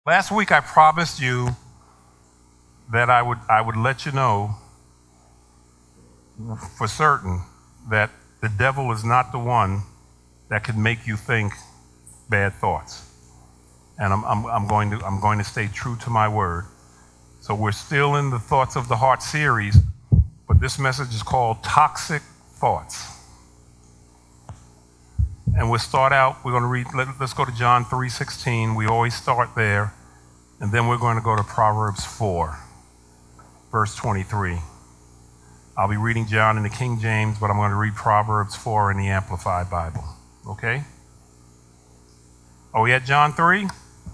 Last week I promised you that I would let you know for certain that the devil is not the one that can make you think bad thoughts. And I'm going to stay true to my word. So we're still in the Thoughts of the Heart series, but this message is called Toxic Thoughts. And we'll start out, we're going to read, let's go to John 3:16. We always start there. And then we're going to go to Proverbs 4, verse 23. I'll be reading John in the King James, but I'm going to read Proverbs 4 in the Amplified Bible. Okay? Are we at John 3?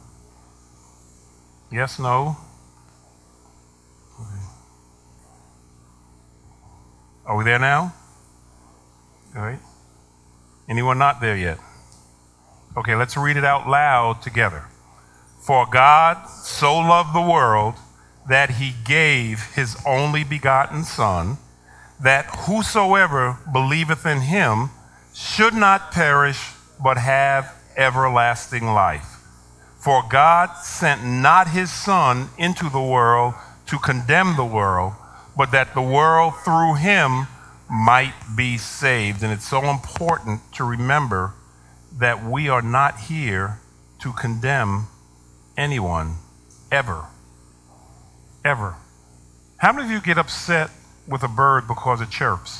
Yes, no? Okay. Are we there now? All right. Anyone not there yet? Okay, let's read it out loud together. For God so loved the world that he gave his only begotten Son, that whosoever believeth in him should not perish, but have everlasting life. For God sent not his Son into the world to condemn the world, but that the world through him might be saved. And it's so important to remember that we are not here to condemn anyone, ever. Ever. How many of you get upset with a bird because it chirps?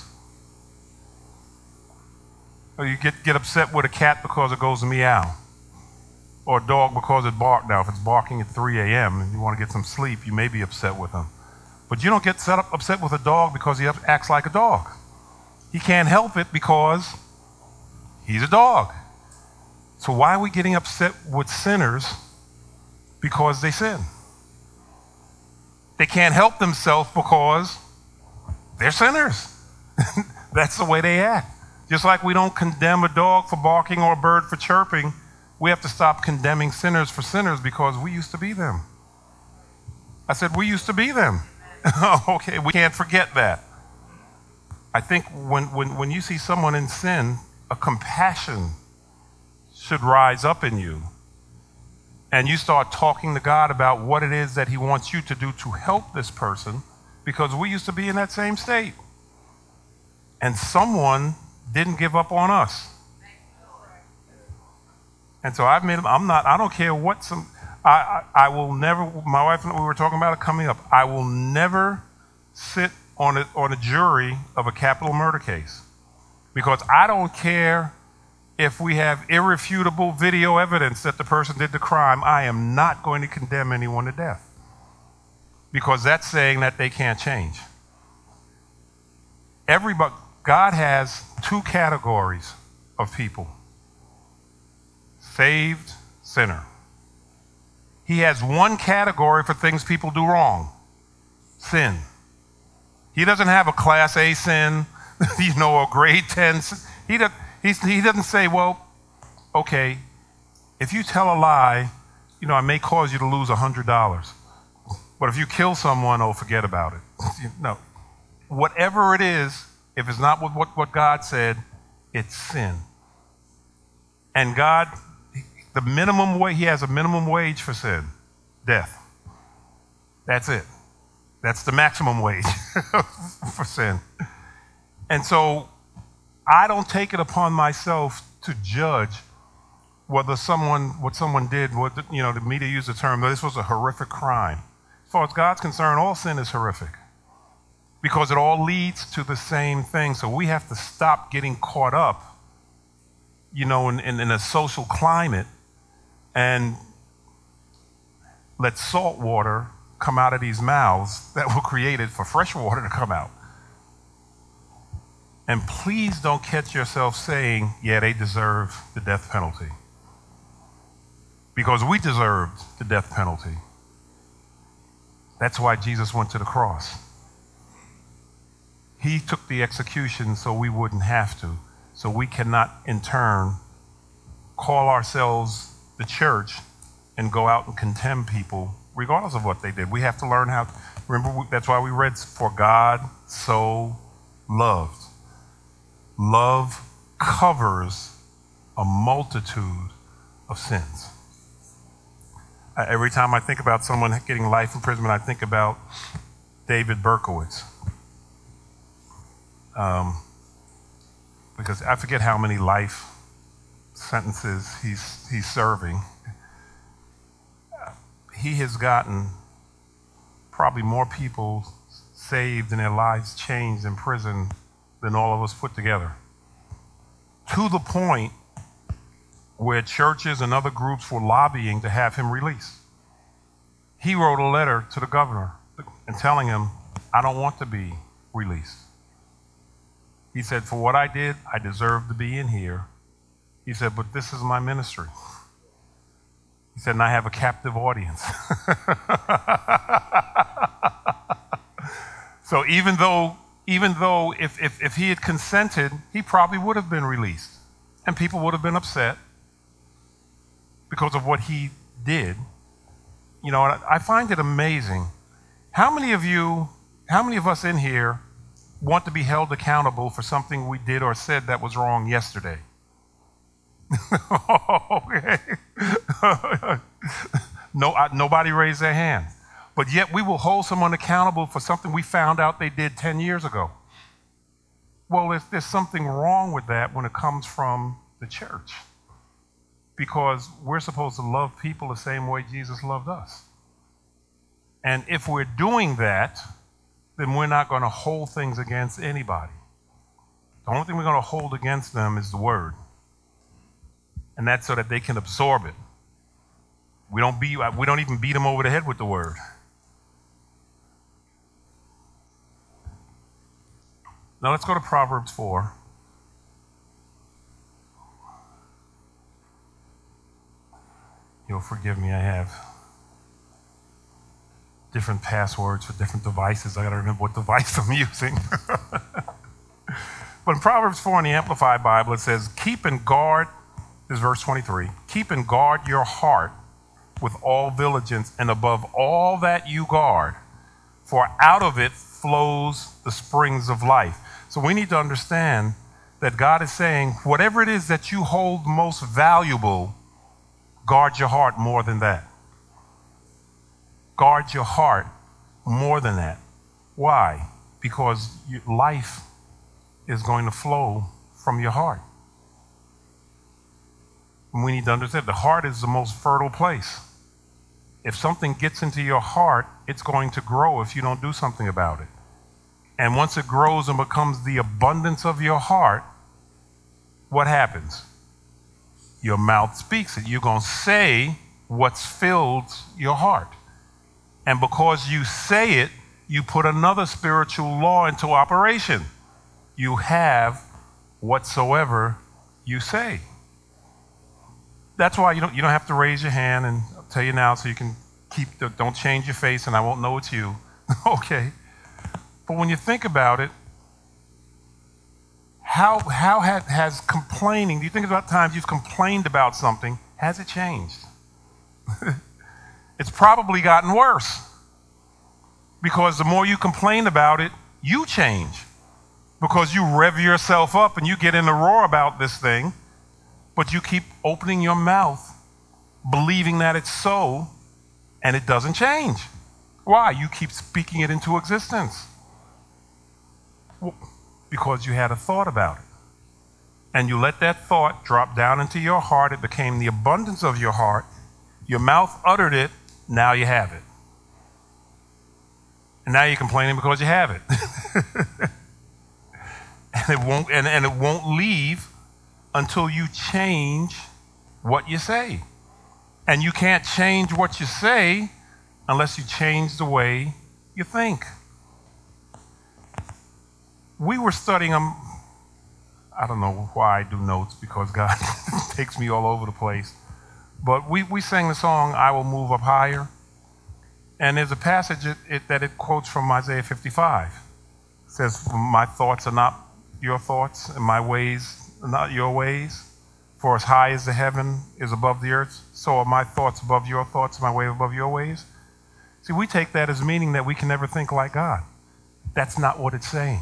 Or you get upset with a cat because it goes meow? Or a dog because it barks? Now, if it's barking at 3 a.m. and you want to get some sleep, you may be upset with him. But you don't get upset with a dog because he acts like a dog. He can't help it because he's a dog. So why are we getting upset with sinners because they sin? They can't help themselves because they're sinners. That's the way they act. Just like we don't condemn a dog for barking or a bird for chirping, we have to stop condemning sinners for sinners because we used to be them. I said we used to be them. Okay, we can't forget that. I think when you see someone in sin, a compassion should rise up in you. And you start talking to God about what it is that he wants you to do to help this person, because we used to be in that same state. And someone didn't give up on us. And so I don't care what I will never, my wife and we were talking about it coming up, I will never sit on a jury of a capital murder case, because I don't care if we have irrefutable video evidence that the person did the crime. I am not going to condemn anyone to death, because that's saying that they can't change. God has two categories of people: saved, sinner. He has one category for things people do wrong: sin. He doesn't have a class A sin, a grade 10 sin. He doesn't say, well, okay, if you tell a lie, I may cause you to lose $100. But if you kill someone, forget about it. No. Whatever it is, if it's not what God said, it's sin. And God, he has a minimum wage for sin: death. That's it. That's the maximum wage for sin. And so I don't take it upon myself to judge what someone did. The media used the term, this was a horrific crime. As far as God's concerned, all sin is horrific, because it all leads to the same thing. So we have to stop getting caught up, in a social climate, and let salt water come out of these mouths that were created for fresh water to come out. And please don't catch yourself saying, yeah, they deserve the death penalty. Because we deserved the death penalty. That's why Jesus went to the cross. He took the execution so we wouldn't have to. So we cannot, in turn, call ourselves the church and go out and condemn people regardless of what they did. We have to learn how. Remember, that's why we read, for God so loved. Love covers a multitude of sins. Every time I think about someone getting life imprisonment, I think about David Berkowitz. Because I forget how many life sentences he's serving. He has gotten probably more people saved and their lives changed in prison than all of us put together. To the point where churches and other groups were lobbying to have him released. He wrote a letter to the governor and telling him, I don't want to be released. He said, for what I did, I deserve to be in here. He said, but this is my ministry. He said, and I have a captive audience. So even though if he had consented, he probably would have been released. And people would have been upset because of what he did. You know, I find it amazing. How many of us in here want to be held accountable for something we did or said that was wrong yesterday? Okay. Nobody raised their hand. But yet we will hold someone accountable for something we found out they did 10 years ago. Well, there's something wrong with that when it comes from the church. Because we're supposed to love people the same way Jesus loved us. And if we're doing that, then we're not going to hold things against anybody. The only thing we're going to hold against them is the word. And that's so that they can absorb it. We don't even beat them over the head with the word. Now let's go to Proverbs 4. You'll forgive me, I have different passwords for different devices. I got to remember what device I'm using. But in Proverbs 4 in the Amplified Bible, it says, keep and guard, this is verse 23, keep and guard your heart with all diligence and above all that you guard, for out of it flows the springs of life. So we need to understand that God is saying, whatever it is that you hold most valuable, guard your heart more than that. Guard your heart more than that. Why? Because life is going to flow from your heart. And we need to understand the heart is the most fertile place. If something gets into your heart, it's going to grow if you don't do something about it. And once it grows and becomes the abundance of your heart, what happens? Your mouth speaks it. You're going to say what's filled your heart. And because you say it, you put another spiritual law into operation. You have whatsoever you say. That's why you don't have to raise your hand, and I'll tell you now so you can don't change your face and I won't know it's you. Okay. But when you think about it, how has complaining, do you think about times you've complained about something, has it changed? It's probably gotten worse. Because the more you complain about it, you change. Because you rev yourself up and you get in a roar about this thing, but you keep opening your mouth, believing that it's so, and it doesn't change. Why? You keep speaking it into existence. Well, because you had a thought about it. And you let that thought drop down into your heart. It became the abundance of your heart. Your mouth uttered it. Now you have it. And now you're complaining because you have it. and it won't leave until you change what you say. And you can't change what you say unless you change the way you think. We were studying I don't know why I do notes, because God takes me all over the place. But we sang the song, I Will Move Up Higher. And there's a passage that it quotes from Isaiah 55. It says, my thoughts are not your thoughts, and my ways are not your ways. For as high as the heaven is above the earth, so are my thoughts above your thoughts, my way above your ways. See, we take that as meaning that we can never think like God. That's not what it's saying.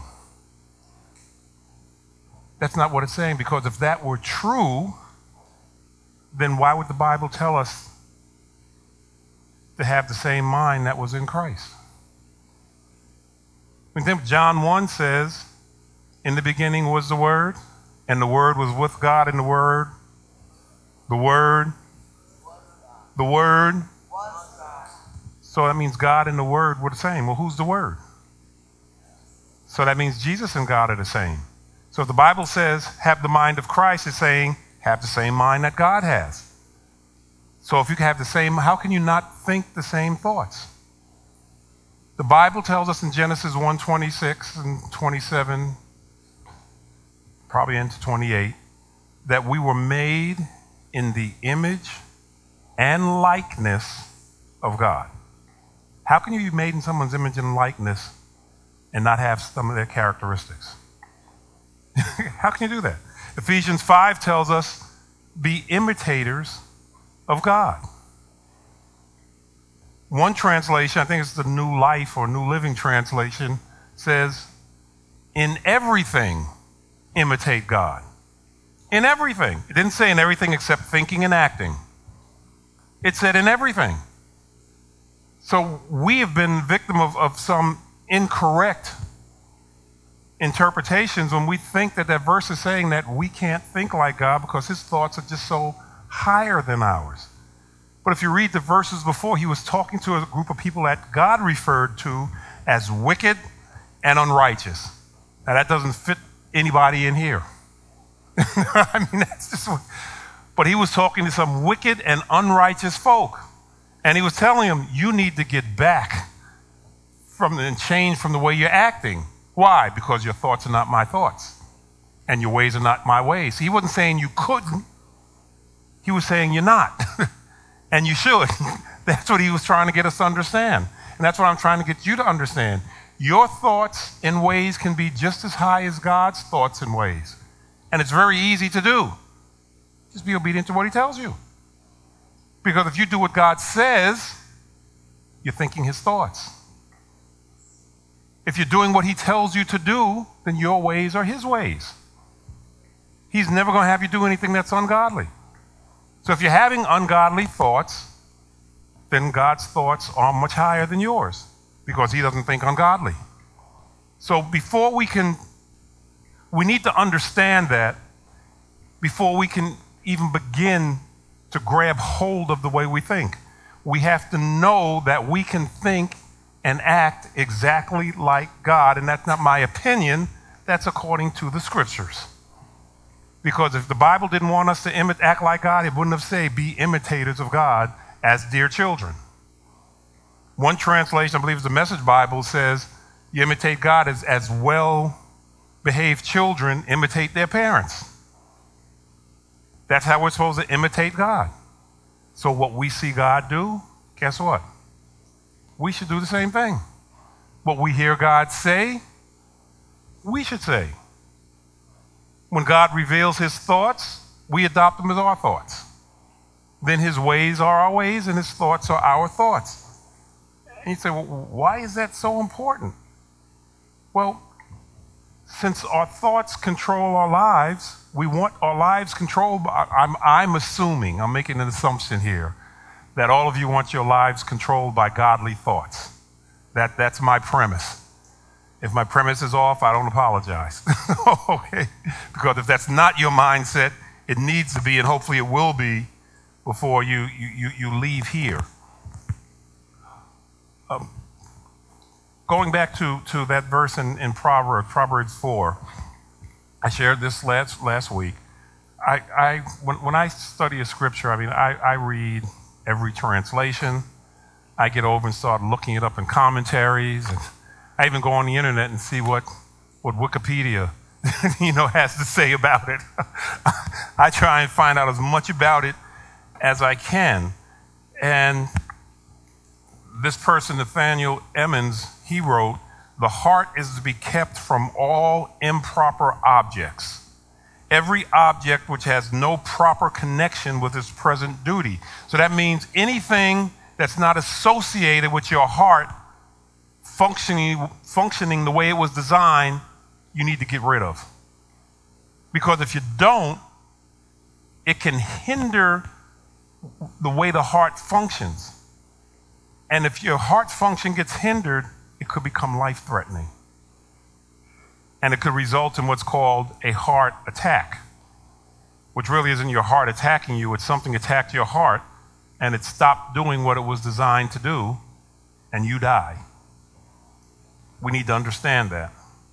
That's not what it's saying, because if that were true, then why would the Bible tell us to have the same mind that was in Christ. I think John 1 says, in the beginning was the Word, and the Word was with God, and the Word. So that means God and the Word were the same. Well, who's the Word? So that means Jesus and God are the same. So if the Bible says, have the mind of Christ, it's saying, have the same mind that God has. So if you can have the same, how can you not think the same thoughts? The Bible tells us in Genesis 1:26 and 27, probably into 28, that we were made in the image and likeness of God. How can you be made in someone's image and likeness and not have some of their characteristics? How can you do that? Ephesians 5 tells us, be imitators of God. One translation, I think it's the New Life or New Living Translation, says, in everything, imitate God. In everything. It didn't say in everything except thinking and acting. It said in everything. So we have been victim of some incorrect interpretations when we think that verse is saying that we can't think like God because his thoughts are just so higher than ours. But if you read the verses before, he was talking to a group of people that God referred to as wicked and unrighteous. Now that doesn't fit anybody in here. I mean, that's just what, but he was talking to some wicked and unrighteous folk. And he was telling them, you need to get back and change from the way you're acting. Why? Because your thoughts are not my thoughts. And your ways are not my ways. He wasn't saying you couldn't. He was saying you're not. And you should. That's what he was trying to get us to understand. And that's what I'm trying to get you to understand. Your thoughts and ways can be just as high as God's thoughts and ways. And it's very easy to do. Just be obedient to what he tells you. Because if you do what God says, you're thinking his thoughts. If you're doing what he tells you to do, then your ways are his ways. He's never going to have you do anything that's ungodly. So if you're having ungodly thoughts, then God's thoughts are much higher than yours because he doesn't think ungodly. So we need to understand that before we can even begin to grab hold of the way we think. We have to know that we can think and act exactly like God, and that's not my opinion, that's according to the scriptures. Because if the Bible didn't want us to act like God, it wouldn't have said, be imitators of God as dear children. One translation, I believe it's the Message Bible, says, you imitate God as well-behaved children imitate their parents. That's how we're supposed to imitate God. So what we see God do, guess what? We should do the same thing. What we hear God say, we should say. When God reveals his thoughts, we adopt them as our thoughts. Then his ways are our ways and his thoughts are our thoughts. And you say, well, why is that so important? Well, since our thoughts control our lives, we want our lives controlled by, I'm assuming, I'm making an assumption here, that all of you want your lives controlled by godly thoughts. That's my premise. If my premise is off, I don't apologize. Okay? Because if that's not your mindset, it needs to be, and hopefully it will be, before you leave here. Going back to that verse in Proverbs 4, I shared this last week. When I study a scripture, I read every translation. I get over and start looking it up in commentaries. And I even go on the internet and see what Wikipedia has to say about it. I try and find out as much about it as I can. And this person, Nathaniel Emmons, he wrote, the heart is to be kept from all improper objects. Every object which has no proper connection with its present duty. So that means anything that's not associated with your heart functioning the way it was designed, you need to get rid of. Because if you don't, it can hinder the way the heart functions. And if your heart function gets hindered, it could become life-threatening. And it could result in what's called a heart attack, which really isn't your heart attacking you. It's something attacked your heart, and it stopped doing what it was designed to do, and you die. We need to understand that.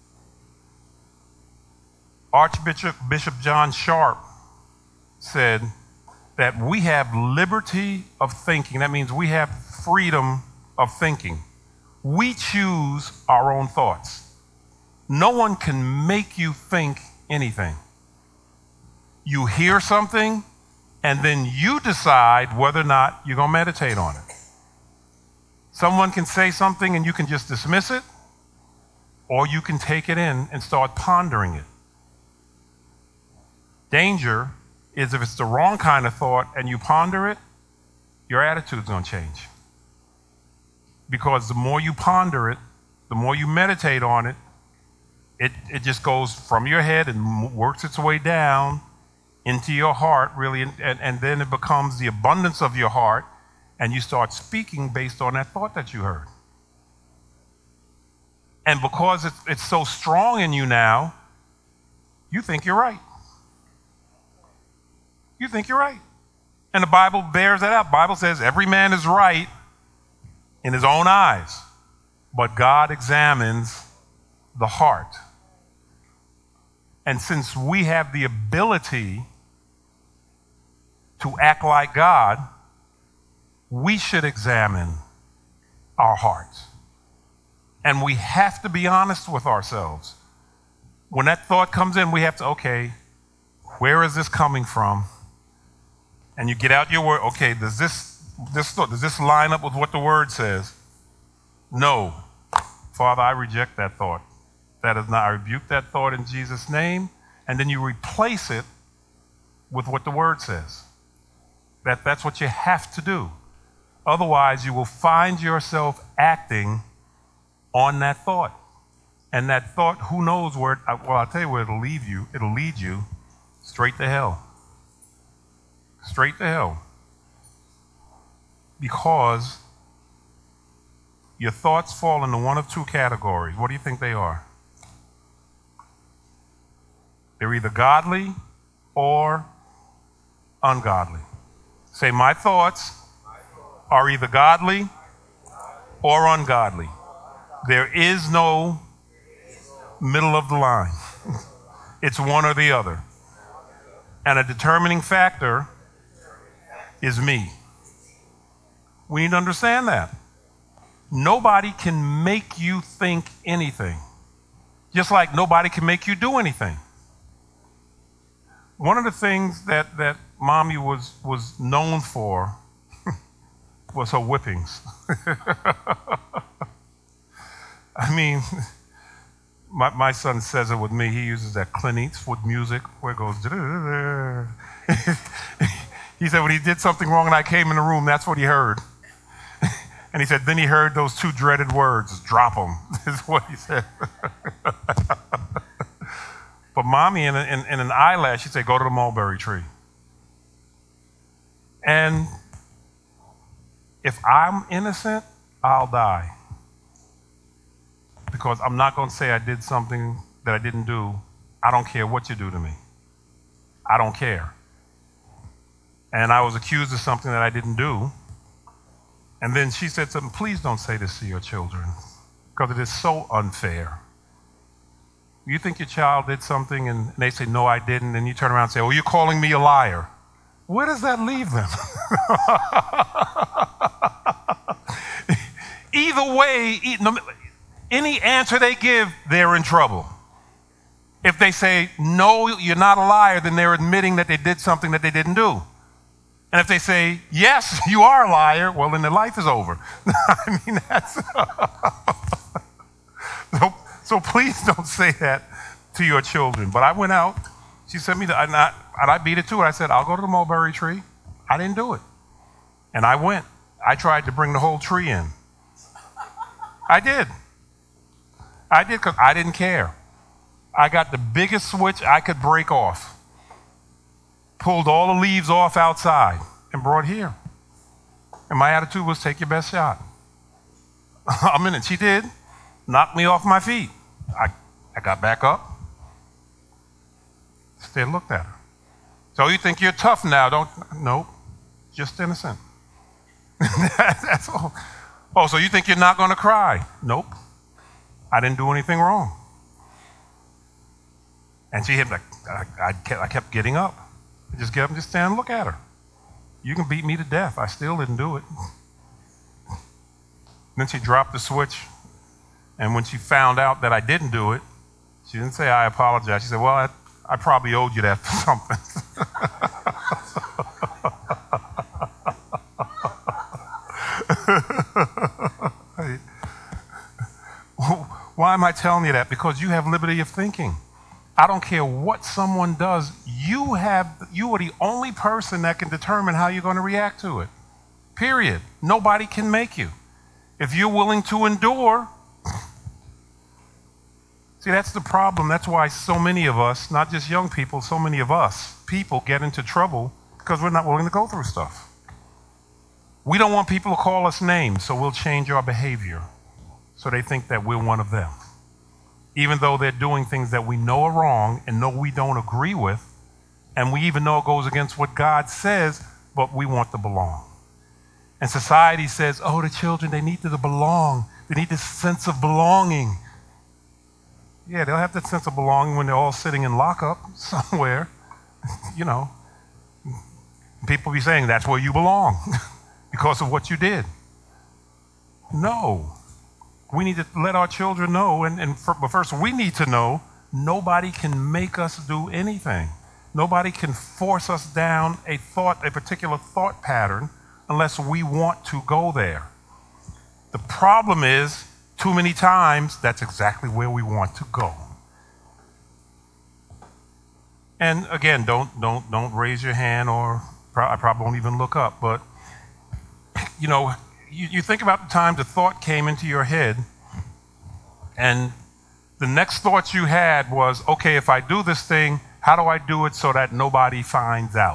Bishop John Sharp said that we have liberty of thinking. That means we have freedom of thinking. We choose our own thoughts. No one can make you think anything. You hear something, and then you decide whether or not you're going to meditate on it. Someone can say something and you can just dismiss it, or you can take it in and start pondering it. Danger is if it's the wrong kind of thought and you ponder it, your attitude's going to change. Because the more you ponder it, the more you meditate on it, it just goes from your head and works its way down into your heart, really, and then it becomes the abundance of your heart, and you start speaking based on that thought that you heard. And because it's so strong in you now, you think you're right. You think you're right. And the Bible bears that out. The Bible says every man is right in his own eyes, but God examines the heart. And since we have the ability to act like God, we should examine our hearts. And we have to be honest with ourselves. When that thought comes in, we have to, okay, where is this coming from? And you get out your word, okay, does this line up with what the word says? No. Father, I reject that thought. That is not, I rebuke that thought in Jesus' name. And then you replace it with what the word says. That's what you have to do. Otherwise, you will find yourself acting on that thought. And that thought, who knows where, well, I'll tell you where it'll lead you. It'll lead you straight to hell. Straight to hell. Because your thoughts fall into one of two categories. What do you think they are? They're either godly or ungodly. Say, my thoughts are either godly or ungodly. There is no middle of the line. It's one or the other. And a determining factor is me. We need to understand that. Nobody can make you think anything, just like nobody can make you do anything. One of the things that Mommy was known for was her whippings. I mean, my son says it with me. He uses that Clint Eastwood music where it goes. He said when he did something wrong and I came in the room, that's what he heard. And he said then he heard those two dreaded words, drop them, is what he said. But Mommy, in an eyelash, she'd say, go to the mulberry tree. And if I'm innocent, I'll die. Because I'm not going to say I did something that I didn't do. I don't care what you do to me. I don't care. And I was accused of something that I didn't do. And then she said something, please don't say this to your children, because it is so unfair. You think your child did something and they say, no, I didn't, and you turn around and say, oh, you're calling me a liar. Where does that leave them? Either way, any answer they give, they're in trouble. If they say, no, you're not a liar, then they're admitting that they did something that they didn't do. And if they say, yes, you are a liar, well, then their life is over. I mean, that's... So please don't say that to your children. But I went out. She sent me, and I beat it to her. I said, I'll go to the mulberry tree. I didn't do it. And I went. I tried to bring the whole tree in. I did because I didn't care. I got the biggest switch I could break off. Pulled all the leaves off outside and brought here. And my attitude was take your best shot. A minute. She did. Knocked me off my feet. I got back up. Still looked at her. So you think you're tough now, don't? Nope. Just innocent. That's all. Oh, so you think you're not going to cry? Nope. I didn't do anything wrong. And she hit me. I kept getting up. I just get up and just stand and look at her. You can beat me to death. I still didn't do it. Then she dropped the switch. And when she found out that I didn't do it, she didn't say, I apologize. She said, well, I probably owed you that for something. Why am I telling you that? Because you have liberty of thinking. I don't care what someone does. You are the only person that can determine how you're going to react to it. Period. Nobody can make you. If you're willing to endure. See, that's the problem. That's why so many of us, not just young people, so many of us, people get into trouble because we're not willing to go through stuff. We don't want people to call us names, so we'll change our behavior so they think that we're one of them. Even though they're doing things that we know are wrong and know we don't agree with, and we even know it goes against what God says, but we want to belong. And society says, oh, the children, they need to belong. They need this sense of belonging. Yeah, they'll have that sense of belonging when they're all sitting in lockup somewhere. You know, people be saying that's where you belong because of what you did. No. We need to let our children know, but first we need to know nobody can make us do anything. Nobody can force us down a particular thought pattern unless we want to go there. The problem is, too many times, that's exactly where we want to go. And again, don't raise your hand, or I probably won't even look up, but you know, you think about the time the thought came into your head, and the next thought you had was, okay, if I do this thing, how do I do it so that nobody finds out?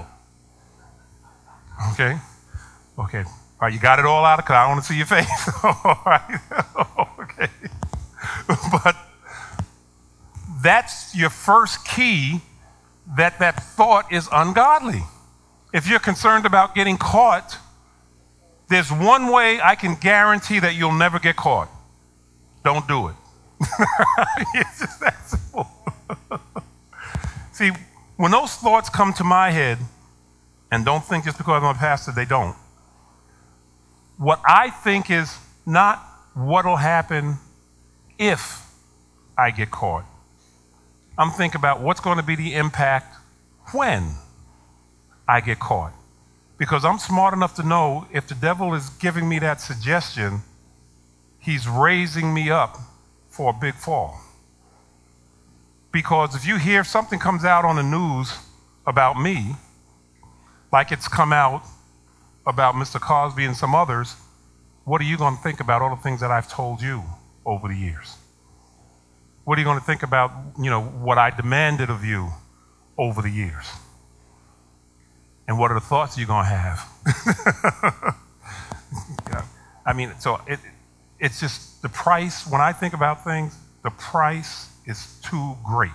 Okay? Okay. All right, you got it all out because I don't want to see your face. All right? Okay. But that's your first key that thought is ungodly. If you're concerned about getting caught, there's one way I can guarantee that you'll never get caught. Don't do it. It's just that simple. See, when those thoughts come to my head, and don't think just because I'm a pastor, they don't. What I think is not what'll happen if I get caught. I'm thinking about what's going to be the impact when I get caught. Because I'm smart enough to know if the devil is giving me that suggestion, he's raising me up for a big fall. Because if you hear something comes out on the news about me, like it's come out about Mr. Cosby and some others, what are you going to think about all the things that I've told you over the years? What are you going to think about, what I demanded of you over the years? And what are the thoughts you're going to have? Yeah. I mean, so it's just the price. When I think about things, the price is too great.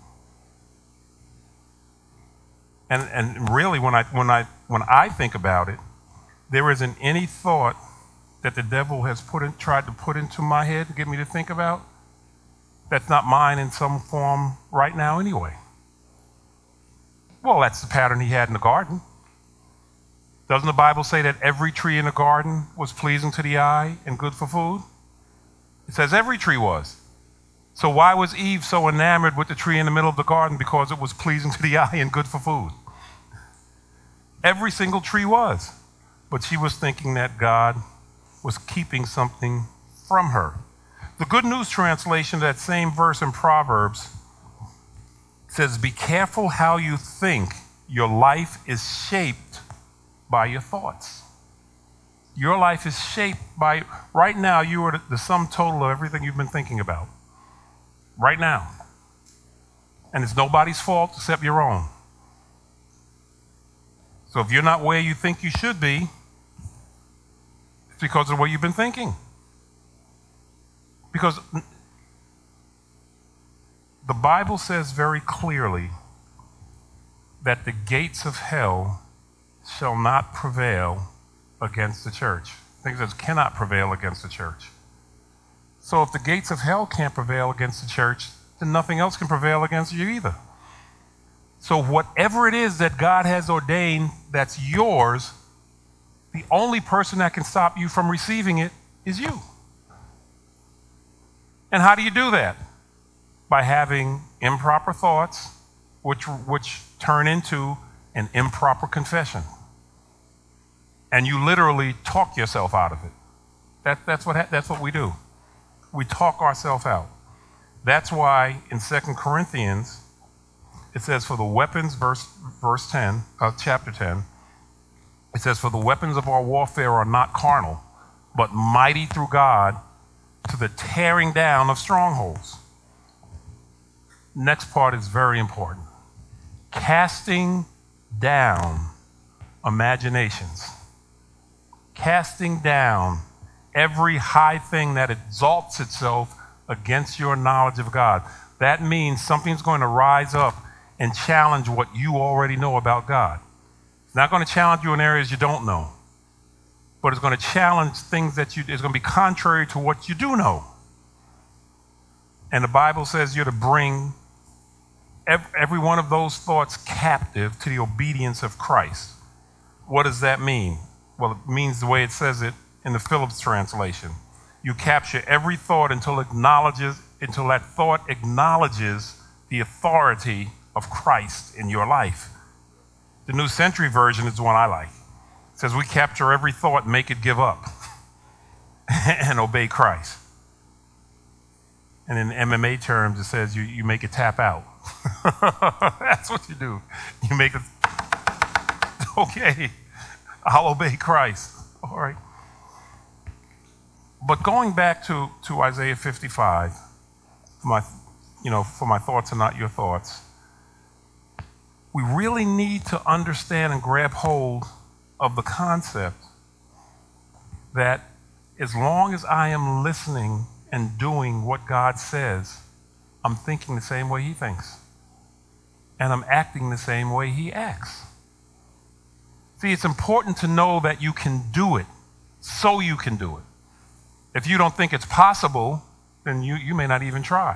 And really, when I think about it, there isn't any thought that the devil has tried to put into my head to get me to think about that's not mine in some form right now anyway. Well, that's the pattern he had in the garden. Doesn't the Bible say that every tree in the garden was pleasing to the eye and good for food? It says every tree was. So why was Eve so enamored with the tree in the middle of the garden? Because it was pleasing to the eye and good for food. Every single tree was. But she was thinking that God was keeping something from her. The Good News translation of that same verse in Proverbs says, be careful how you think. Your life is shaped by your thoughts. Your life is shaped by, right now, you are the sum total of everything you've been thinking about. Right now. And it's nobody's fault except your own. So if you're not where you think you should be, it's because of what you've been thinking. Because the Bible says very clearly that the gates of hell shall not prevail against the church. I think it says cannot prevail against the church. So if the gates of hell can't prevail against the church, then nothing else can prevail against you either. So whatever it is that God has ordained that's yours, the only person that can stop you from receiving it is you. And how do you do that? By having improper thoughts, which turn into an improper confession. And you literally talk yourself out of it. That's what we do. We talk ourselves out. That's why in 2 Corinthians, it says for the weapons, chapter 10, it says, for the weapons of our warfare are not carnal, but mighty through God to the tearing down of strongholds. Next part is very important. Casting down imaginations. Casting down every high thing that exalts itself against your knowledge of God. That means something's going to rise up and challenge what you already know about God. It's not going to challenge you in areas you don't know, but it's going to challenge things it's going to be contrary to what you do know. And the Bible says you're to bring every one of those thoughts captive to the obedience of Christ. What does that mean? Well, it means the way it says it in the Phillips translation. You capture every thought until that thought acknowledges the authority of Christ in your life. The New Century Version is the one I like. It says we capture every thought and make it give up and obey Christ. And in MMA terms, it says you make it tap out. That's what you do. You make it, okay, I'll obey Christ. All right. But going back to Isaiah 55, for my thoughts are not your thoughts, we really need to understand and grab hold of the concept that as long as I am listening and doing what God says, I'm thinking the same way he thinks. And I'm acting the same way he acts. See, it's important to know that you can do it, so you can do it. If you don't think it's possible, then you may not even try.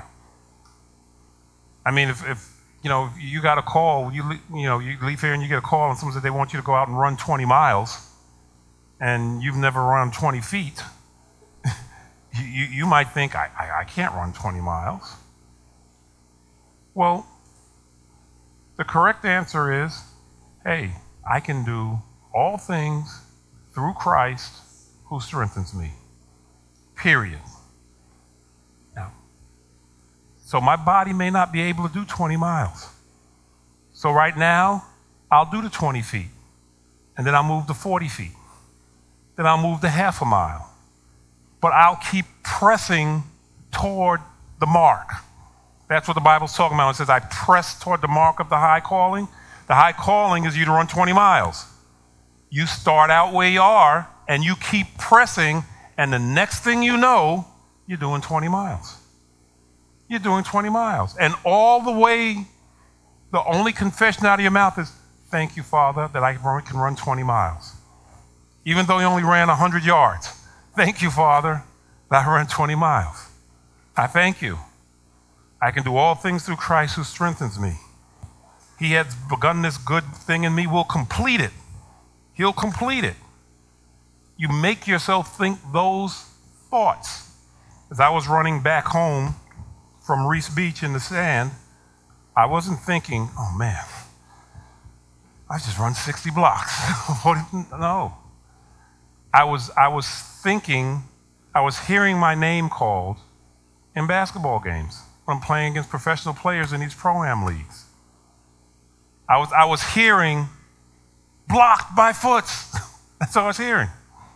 I mean, if you got a call, you leave here and you get a call and someone said they want you to go out and run 20 miles, and you've never run 20 feet, you might think, I can't run 20 miles. Well, the correct answer is, hey, I can do all things through Christ who strengthens me. Period. Now, so my body may not be able to do 20 miles. So right now, I'll do the 20 feet, and then I'll move to 40 feet. Then I'll move to half a mile. But I'll keep pressing toward the mark. That's what the Bible's talking about. It says, I press toward the mark of the high calling. The high calling is you to run 20 miles. You start out where you are, and you keep pressing, and the next thing you know, you're doing 20 miles. You're doing 20 miles. And all the way, the only confession out of your mouth is, thank you, Father, that I can run 20 miles. Even though you only ran 100 yards. Thank you, Father, that I ran 20 miles. I thank you. I can do all things through Christ who strengthens me. He has begun this good thing in me, will complete it. He'll complete it. You make yourself think those thoughts. As I was running back home from Reese Beach in the sand, I wasn't thinking, oh man, I just run 60 blocks. No. I was thinking, I was hearing my name called in basketball games when I'm playing against professional players in these pro-am leagues. I was hearing, blocked by Foots. That's all I was hearing.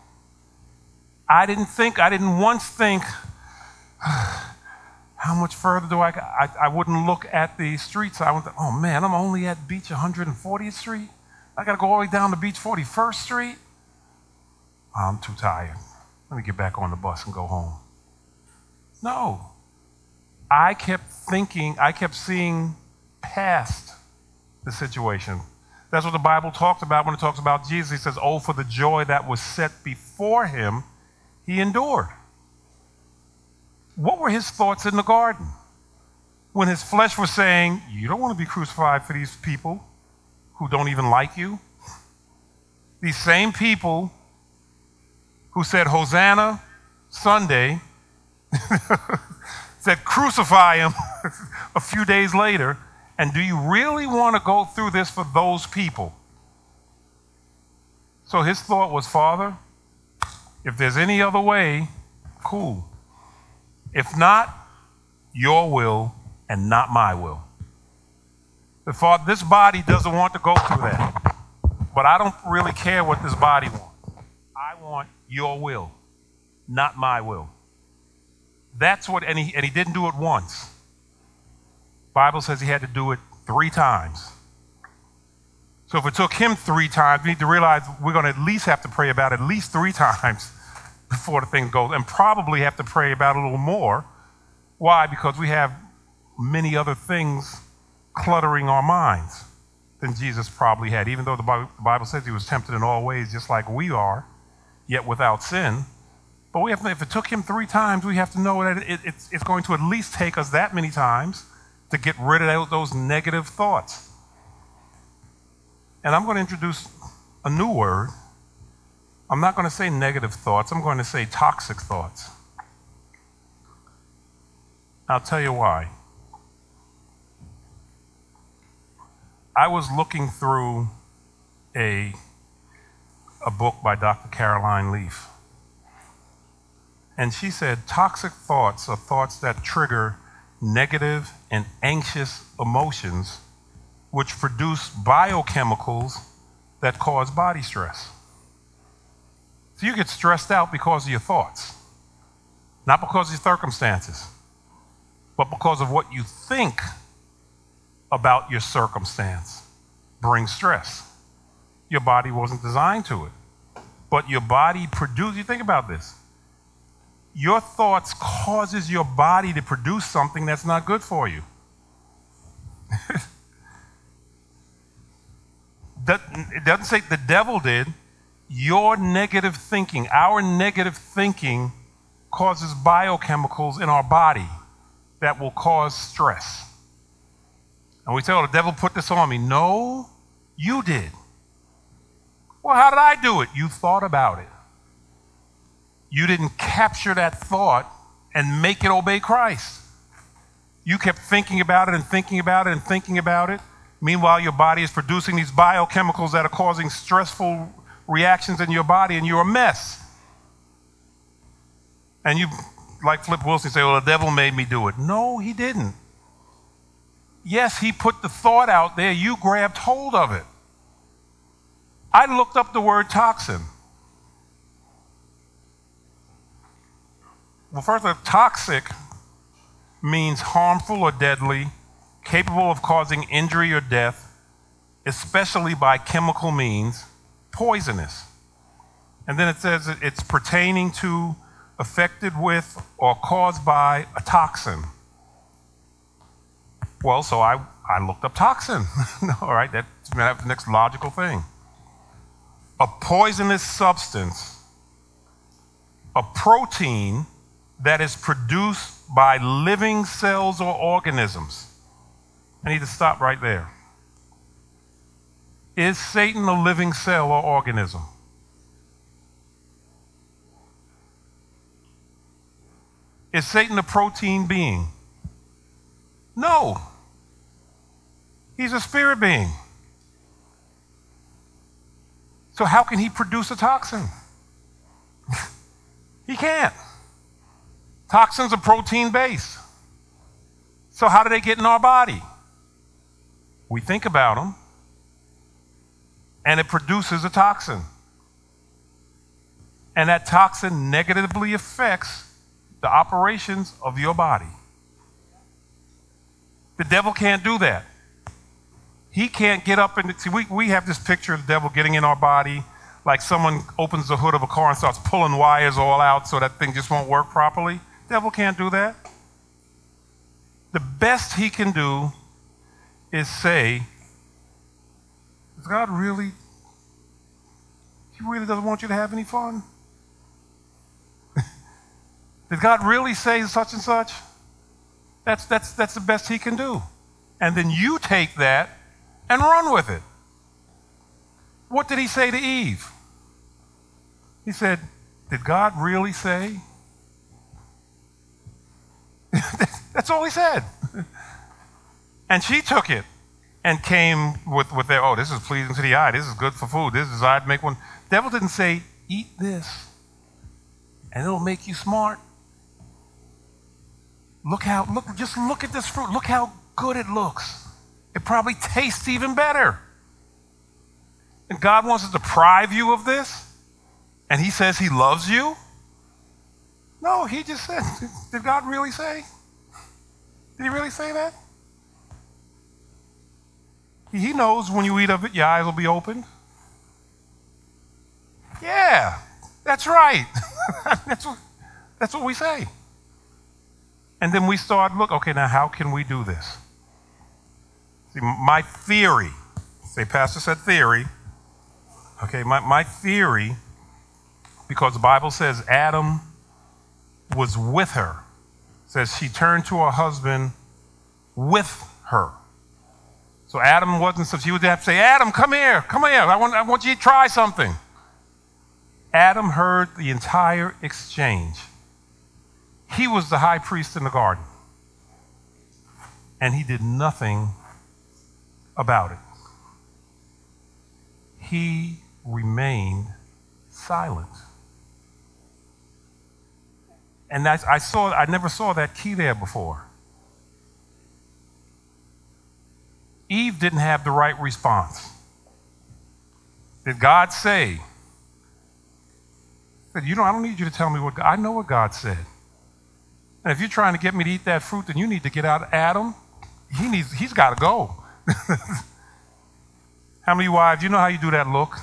I didn't once think, how much further do I wouldn't look at the streets. I went, oh man, I'm only at Beach 140th Street. I got to go all the way down to Beach 41st Street. I'm too tired. Let me get back on the bus and go home. No. I kept thinking, I kept seeing past the situation. That's what the Bible talks about when it talks about Jesus. He says, oh, for the joy that was set before him, he endured. What were his thoughts in the garden? When his flesh was saying, you don't want to be crucified for these people who don't even like you. These same people who said, Hosanna, Sunday, said, crucify him a few days later. And do you really want to go through this for those people? So his thought was, Father, if there's any other way, cool. If not, your will and not my will. The Father, this body doesn't want to go through that. But I don't really care what this body wants. I want your will, not my will. That's what, and he didn't do it once. Bible says he had to do it 3 times. So if it took him 3 times, we need to realize we're going to at least have to pray about it at least 3 times before the thing goes, and probably have to pray about it a little more. Why? Because we have many other things cluttering our minds than Jesus probably had, even though the Bible says he was tempted in all ways just like we are, yet without sin. But we have to, if it took him 3 times, we have to know that it's going to at least take us that many times to get rid of those negative thoughts. And I'm going to introduce a new word. I'm not going to say negative thoughts. I'm going to say toxic thoughts. I'll tell you why. I was looking through a book by Dr. Caroline Leaf. And she said toxic thoughts are thoughts that trigger negative and anxious emotions, which produce biochemicals that cause body stress. So you get stressed out because of your thoughts, not because of your circumstances, but because of what you think about your circumstance brings stress. Your body wasn't designed to it, but your body produces, you think about this, your thoughts causes your body to produce something that's not good for you. It doesn't say the devil did. Your negative thinking, our negative thinking causes biochemicals in our body that will cause stress. And we say, oh, the devil put this on me. No, you did. Well, how did I do it? You thought about it. You didn't capture that thought and make it obey Christ. You kept thinking about it and thinking about it and thinking about it. Meanwhile, your body is producing these biochemicals that are causing stressful reactions in your body, and you're a mess. And you, like Flip Wilson, say, well, the devil made me do it. No, he didn't. Yes, he put the thought out there. You grabbed hold of it. I looked up the word toxin. Well, first, toxic means harmful or deadly, capable of causing injury or death, especially by chemical means, poisonous. And then it says it's pertaining to, affected with, or caused by a toxin. Well, so I looked up toxin. All right, that's the next logical thing. A poisonous substance, a protein that is produced by living cells or organisms. I need to stop right there. Is Satan a living cell or organism? Is Satan a protein being? No. He's a spirit being. So how can he produce a toxin? He can't. Toxins are protein-based. So how do they get in our body? We think about them, and it produces a toxin. And that toxin negatively affects the operations of your body. The devil can't do that. He can't get up and see, we have this picture of the devil getting in our body like someone opens the hood of a car and starts pulling wires all out so that thing just won't work properly. Devil can't do that. The best he can do is say, does God really, he really doesn't want you to have any fun? Did God really say such and such? That's the best he can do. And then you take that and run with it. What did he say to Eve? He said, did God really say? That's all he said. And she took it and came with their, oh, this is pleasing to the eye. This is good for food. This is, I'd make one. Devil didn't say, eat this and it'll make you smart. Just look at this fruit. Look how good it looks. It probably tastes even better. And God wants to deprive you of this? And he says he loves you? No, he just said, did God really say? Did he really say that? He knows when you eat of it, your eyes will be opened. Yeah, that's right. that's what we say. And then we start, okay, now how can we do this? See, my theory, say Pastor said theory, okay, my theory, because the Bible says Adam was with her, says she turned to her husband with her. So Adam wasn't, so she would have to say, Adam, come here, I want you to try something. Adam heard the entire exchange. He was the high priest in the garden. And he did nothing about it. He remained silent. And I never saw that key there before. Eve didn't have the right response. Did God say? I don't need you to tell me what God, I know what God said. And if you're trying to get me to eat that fruit, then you need to get out of Adam. He's got to go. How many wives, you know how you do that look?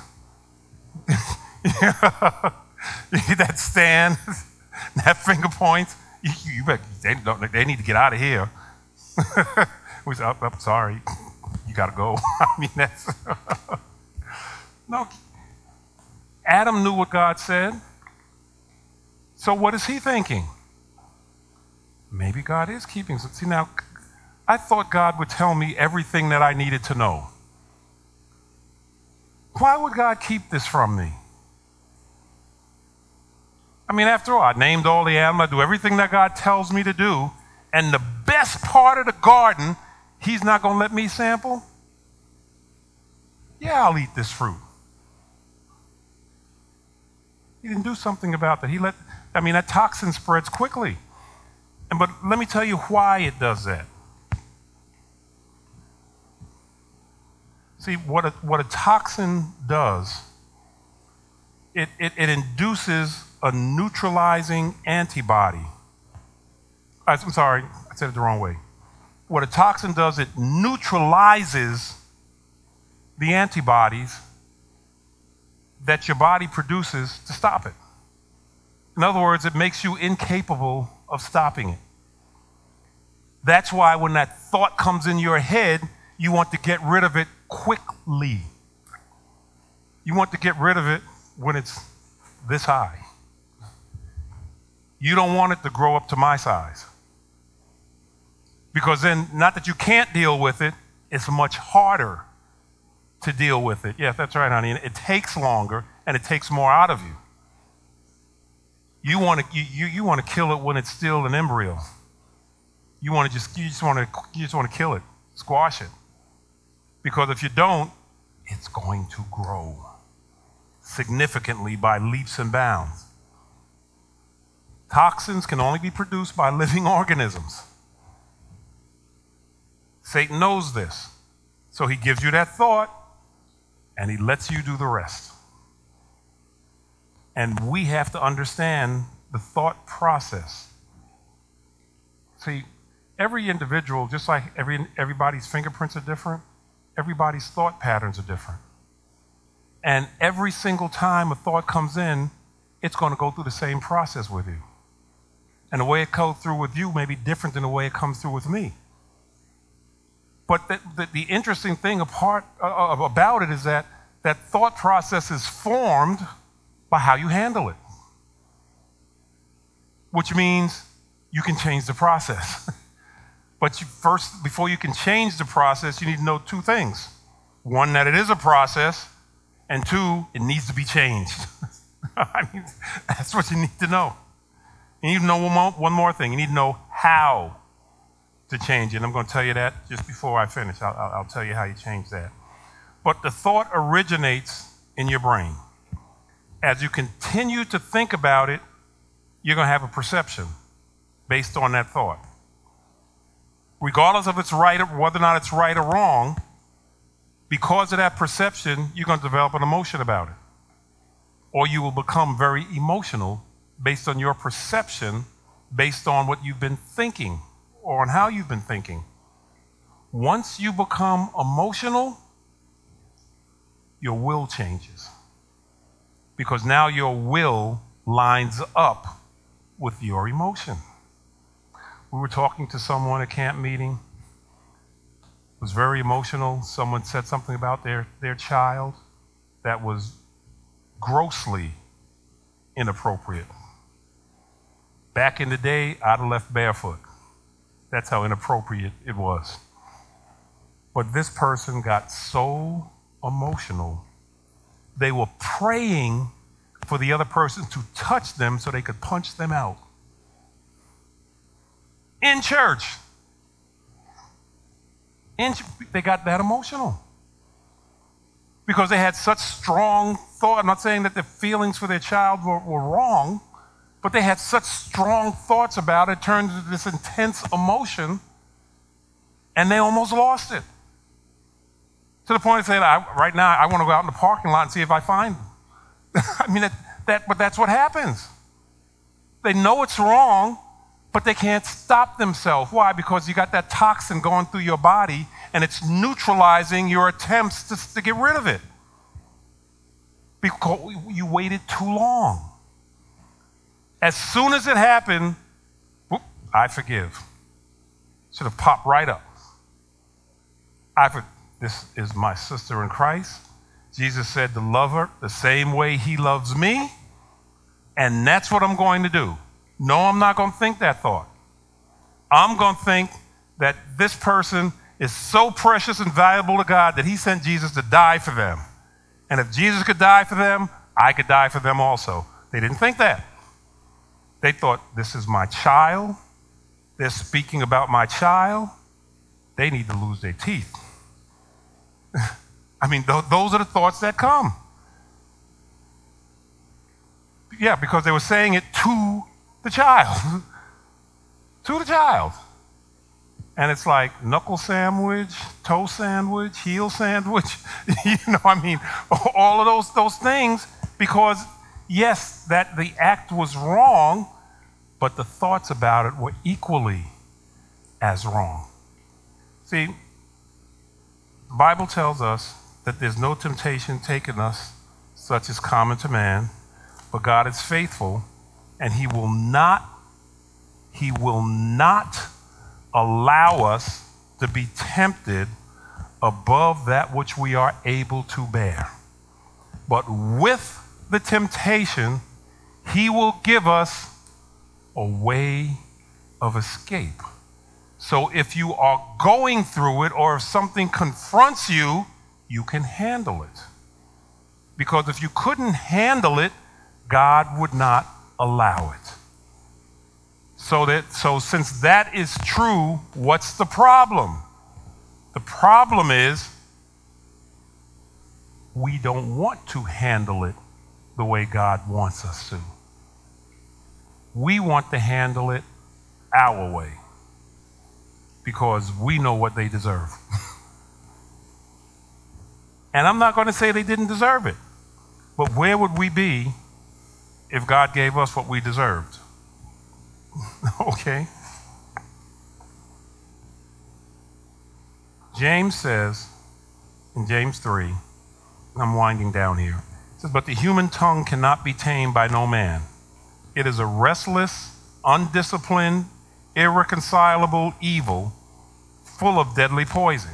That stand, that finger point. You bet they need to get out of here. We said, sorry, you got to go. I mean, that's no. Adam knew what God said. So what is he thinking? Maybe God is keeping. See, now, I thought God would tell me everything that I needed to know. Why would God keep this from me? I mean, after all, I named all the animals, I do everything that God tells me to do, and the best part of the garden, he's not going to let me sample? Yeah, I'll eat this fruit. He didn't do something about that. That toxin spreads quickly. But let me tell you why it does that. See, what a toxin does, it induces a neutralizing antibody. I'm sorry, I said it the wrong way. What a toxin does, it neutralizes the antibodies that your body produces to stop it. In other words, it makes you incapable of stopping it. That's why when that thought comes in your head, you want to get rid of it quickly. You want to get rid of it when it's this high. You don't want it to grow up to my size. Because then, not that you can't deal with it, it's much harder to deal with it. Yes, that's right, honey. It takes longer and it takes more out of you. You want to kill it when it's still an embryo. You just want to kill it, squash it. Because if you don't, it's going to grow significantly by leaps and bounds. Toxins can only be produced by living organisms. Satan knows this. So he gives you that thought and he lets you do the rest. And we have to understand the thought process. See, every individual, just like everybody's fingerprints are different, everybody's thought patterns are different. And every single time a thought comes in, it's going to go through the same process with you. And the way it goes through with you may be different than the way it comes through with me. But the interesting thing about it is that thought process is formed by how you handle it, which means you can change the process. But first, before you can change the process, you need to know two things. One, that it is a process, and two, it needs to be changed. I mean, that's what you need to know. You need to know one more thing. You need to know how to change it. And I'm going to tell you that just before I finish. I'll tell you how you change that. But the thought originates in your brain. As you continue to think about it, you're going to have a perception based on that thought. Regardless of whether or not it's right or wrong, because of that perception, you're going to develop an emotion about it. Or you will become very emotional based on your perception, based on what you've been thinking or on how you've been thinking. Once you become emotional, your will changes. Because now your will lines up with your emotion. We were talking to someone at camp meeting. It was very emotional. Someone said something about their child that was grossly inappropriate. Back in the day, I'd have left barefoot. That's how inappropriate it was. But this person got so emotional, they were praying for the other person to touch them so they could punch them out. In church. They got that emotional. Because they had such strong thought. I'm not saying that their feelings for their child were wrong, but they had such strong thoughts about it, turned into this intense emotion, and they almost lost it. To the point of saying, right now, I want to go out in the parking lot and see if I find them. I mean, but that's what happens. They know it's wrong, but they can't stop themselves. Why? Because you got that toxin going through your body, and it's neutralizing your attempts to get rid of it. Because you waited too long. As soon as it happened, whoop, I forgive. Should have popped right up. This is my sister in Christ. Jesus said to love her the same way he loves me, and that's what I'm going to do. No, I'm not going to think that thought. I'm going to think that this person is so precious and valuable to God that he sent Jesus to die for them. And if Jesus could die for them, I could die for them also. They didn't think that. They thought, this is my child. They're speaking about my child. They need to lose their teeth. I mean, those are the thoughts that come. Yeah, because they were saying it to the child. To the child. And it's like knuckle sandwich, toe sandwich, heel sandwich. I mean, all of those things, because yes, that the act was wrong, but the thoughts about it were equally as wrong. See, the Bible tells us that there's no temptation taken us such as common to man, but God is faithful, and he will not allow us to be tempted above that which we are able to bear. But with the temptation, he will give us a way of escape. So if you are going through it, or if something confronts you, you can handle it. Because if you couldn't handle it, God would not allow it. So since that is true, what's the problem? The problem is we don't want to handle it the way God wants us to. We want to handle it our way because we know what they deserve. And I'm not going to say they didn't deserve it, but where would we be if God gave us what we deserved? Okay. James says in James 3, I'm winding down here, it says, but the human tongue cannot be tamed by no man. It is a restless, undisciplined, irreconcilable evil, full of deadly poison.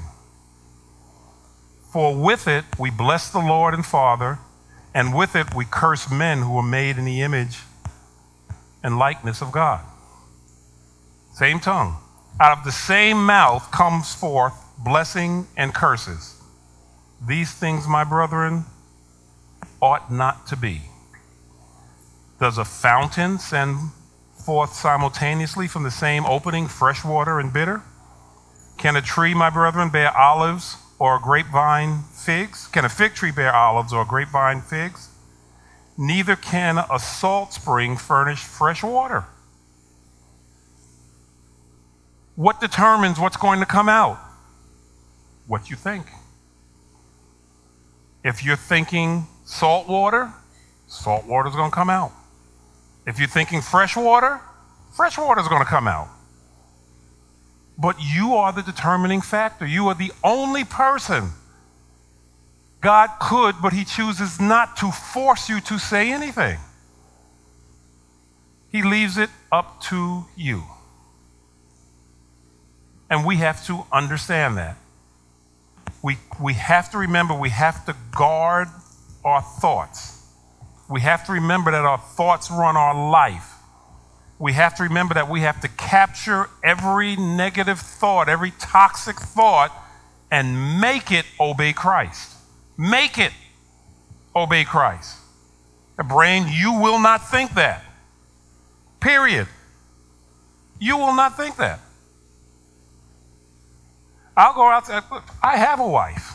For with it we bless the Lord and Father, and with it we curse men who are made in the image and likeness of God. Same tongue. Out of the same mouth comes forth blessing and curses. These things, my brethren, ought not to be. Does a fountain send forth simultaneously from the same opening fresh water and bitter? Can a tree, my brethren, bear olives or a grapevine figs? Can a fig tree bear olives or a grapevine figs? Neither can a salt spring furnish fresh water. What determines what's going to come out? What you think. If you're thinking salt water is going to come out. If you're thinking fresh water is going to come out. But you are the determining factor. You are the only person. God could, but he chooses not to force you to say anything. He leaves it up to you. And we have to understand that. We have to remember we have to guard our thoughts. We have to remember that our thoughts run our life. We have to remember that we have to capture every negative thought, every toxic thought, and make it obey Christ. Make it obey Christ. The brain, you will not think that. Period. You will not think that. I'll go out and say, look, I have a wife.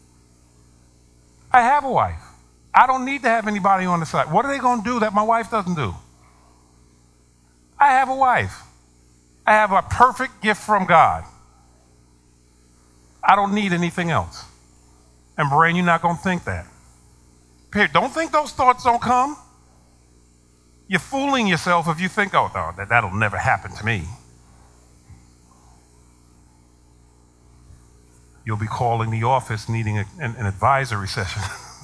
I have a wife. I don't need to have anybody on the side. What are they going to do that my wife doesn't do? I have a wife. I have a perfect gift from God. I don't need anything else. And brain, you're not going to think that. Period. Don't think those thoughts don't come. You're fooling yourself if you think, oh, no, that'll never happen to me. You'll be calling the office needing an advisory session.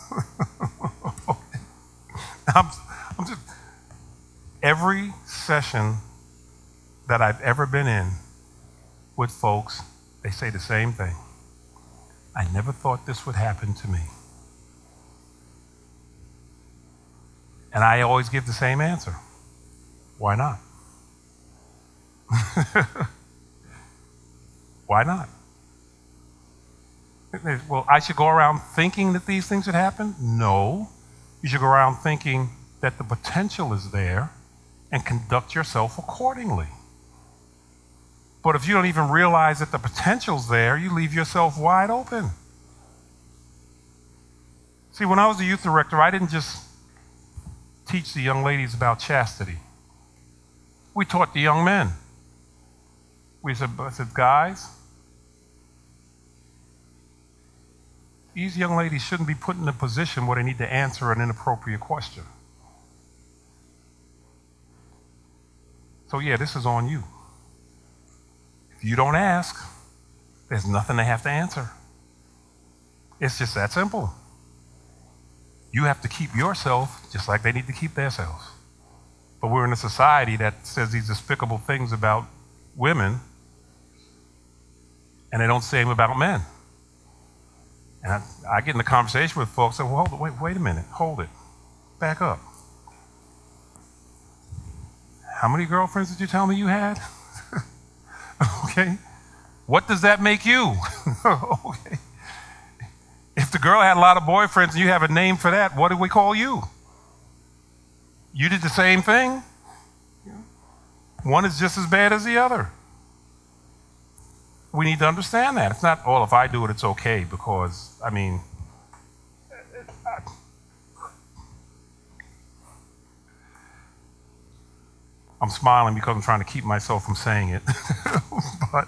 I'm just, every session that I've ever been in with folks, they say the same thing. I never thought this would happen to me. And I always give the same answer. Why not? Why not? Well, I should go around thinking that these things would happen? No. You should go around thinking that the potential is there and conduct yourself accordingly. But if you don't even realize that the potential's there, you leave yourself wide open. See, when I was the youth director, I didn't just teach the young ladies about chastity. We taught the young men. I said, guys, these young ladies shouldn't be put in a position where they need to answer an inappropriate question. So yeah, this is on you. If you don't ask, there's nothing they have to answer. It's just that simple. You have to keep yourself just like they need to keep themselves. But we're in a society that says these despicable things about women, and they don't say them about men. And I get in the conversation with folks and say, well, wait a minute, hold it. Back up. How many girlfriends did you tell me you had? Okay. What does that make you? Okay. If the girl had a lot of boyfriends and you have a name for that, what do we call you? You did the same thing? One is just as bad as the other. We need to understand that. It's not, oh, if I do it, it's okay, because, I'm smiling because I'm trying to keep myself from saying it. But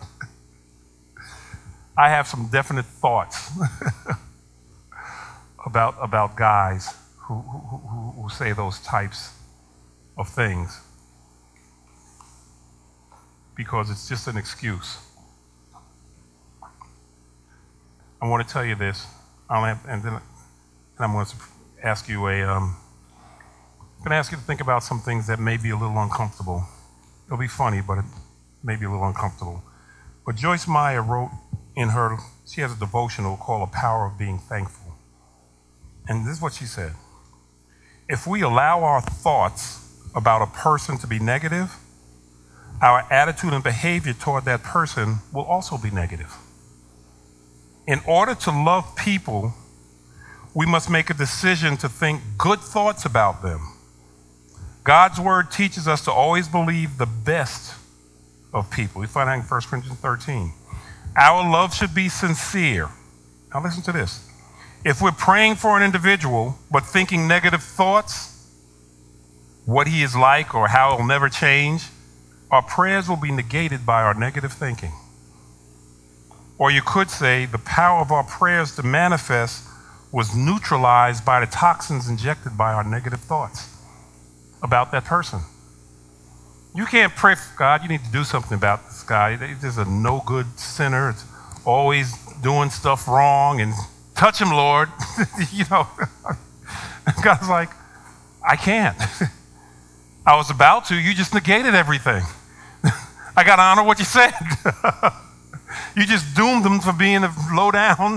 I have some definite thoughts about guys who say those types of things, because it's just an excuse. I want to tell you this, and then I'm going to ask you I'm going to ask you to think about some things that may be a little uncomfortable. It'll be funny, but it may be a little uncomfortable. But Joyce Meyer wrote she has a devotional called The Power of Being Thankful. And this is what she said. If we allow our thoughts about a person to be negative, our attitude and behavior toward that person will also be negative. In order to love people, we must make a decision to think good thoughts about them. God's word teaches us to always believe the best of people. We find that in 1 Corinthians 13. Our love should be sincere. Now listen to this. If we're praying for an individual but thinking negative thoughts, what he is like or how he'll never change, our prayers will be negated by our negative thinking. Or you could say the power of our prayers to manifest was neutralized by the toxins injected by our negative thoughts about that person. You can't pray for God, you need to do something about this guy. He's a no good sinner. It's always doing stuff wrong, and touch him, Lord. God's like, I can't. I was about to, you just negated everything. I got to honor what you said. You just doomed them for being a low down.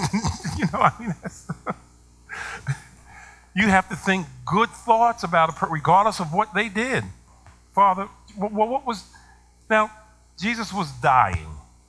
You have to think good thoughts about a person, regardless of what they did. Father, now, Jesus was dying.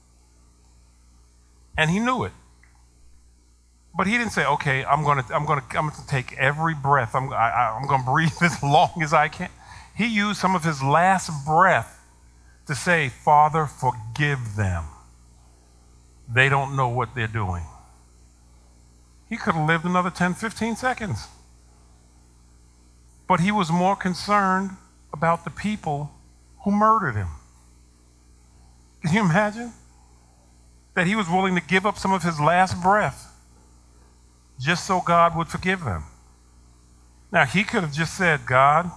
And he knew it. But he didn't say, okay, I'm going to take every breath. I'm going to breathe as long as I can. He used some of his last breath to say, Father, forgive them. They don't know what they're doing. He could have lived another 10, 15 seconds. But he was more concerned about the people who murdered him. Can you imagine? That he was willing to give up some of his last breath just so God would forgive them. Now, he could have just said, God,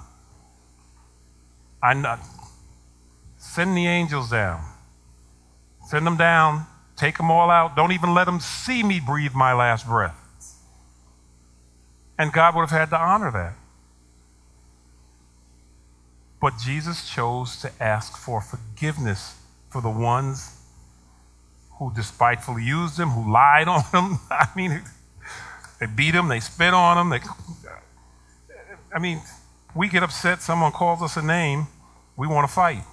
send the angels down. Send them down. Take them all out. Don't even let them see me breathe my last breath. And God would have had to honor that. But Jesus chose to ask for forgiveness for the ones who despitefully used him, who lied on him. They beat him, they spit on him. We get upset, someone calls us a name, we want to fight.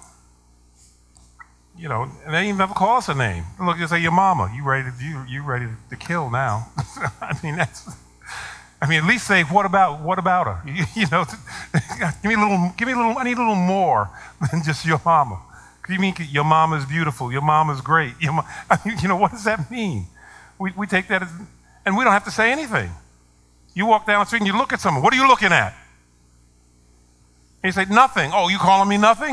And they even never call us a name. Look, you say, your mama, you ready to kill now. At least say, what about her? Give me a little, I need a little more than just your mama. You mean your mama is beautiful, your mama is great. What does that mean? We take that as, and we don't have to say anything. You walk down the street and you look at someone, what are you looking at? And you say, nothing. Oh, you calling me nothing?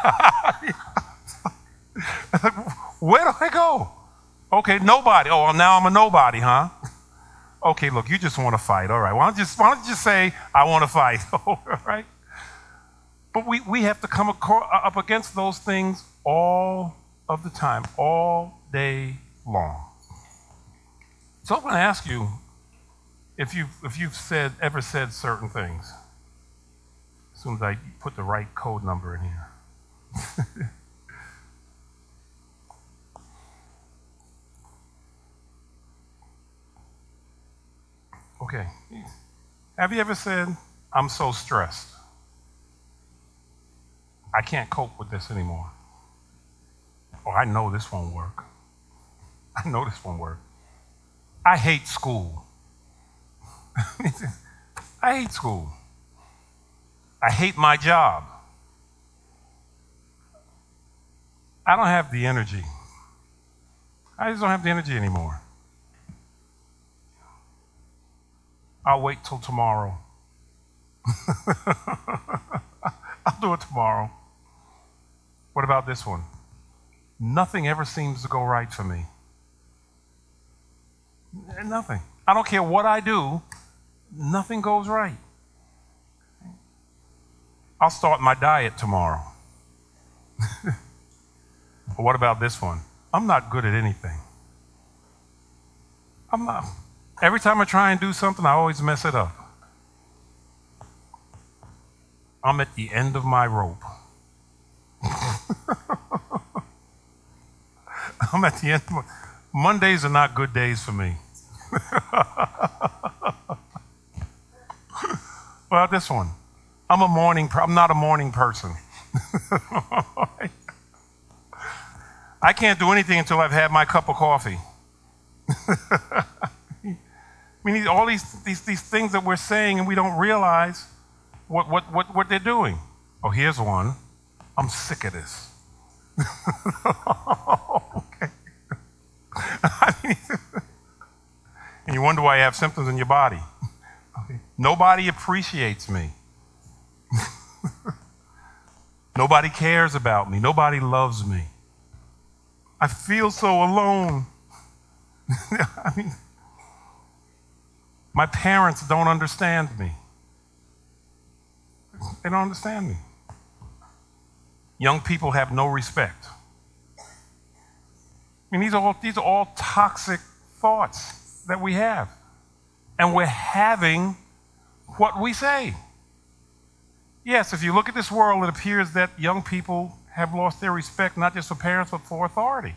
Where do I go? Okay, nobody. Oh, well, now I'm a nobody, huh? Okay, look, you just want to fight. All right. Why don't you just say, I want to fight? All right. But we have to come up against those things all of the time, all day long. So I'm going to ask you if you've ever said certain things. As soon as I put the right code number in here. Okay. Have you ever said, I'm so stressed? I can't cope with this anymore. Oh, I know this won't work. I know this won't work. I hate school. I hate school. I hate my job. I don't have the energy. I just don't have the energy anymore. I'll wait till tomorrow. I'll do it tomorrow. What about this one? Nothing ever seems to go right for me. Nothing. I don't care what I do, nothing goes right. I'll start my diet tomorrow. But what about this one? I'm not good at anything. I'm not. Every time I try and do something, I always mess it up. I'm at the end of my rope. I'm at the end. Mondays are not good days for me. Well, this one. I'm not a morning person. I can't do anything until I've had my cup of coffee. I mean, all these things that we're saying and we don't realize what they're doing. Oh, here's one. I'm sick of this. Okay. I mean, and you wonder why you have symptoms in your body. Okay. Nobody appreciates me. Nobody cares about me. Nobody loves me. I feel so alone. I mean, my parents don't understand me. They don't understand me. Young people have no respect. I mean, these are all toxic thoughts that we have. And we're having what we say. Yes, if you look at this world, it appears that young people have lost their respect, not just for parents, but for authority.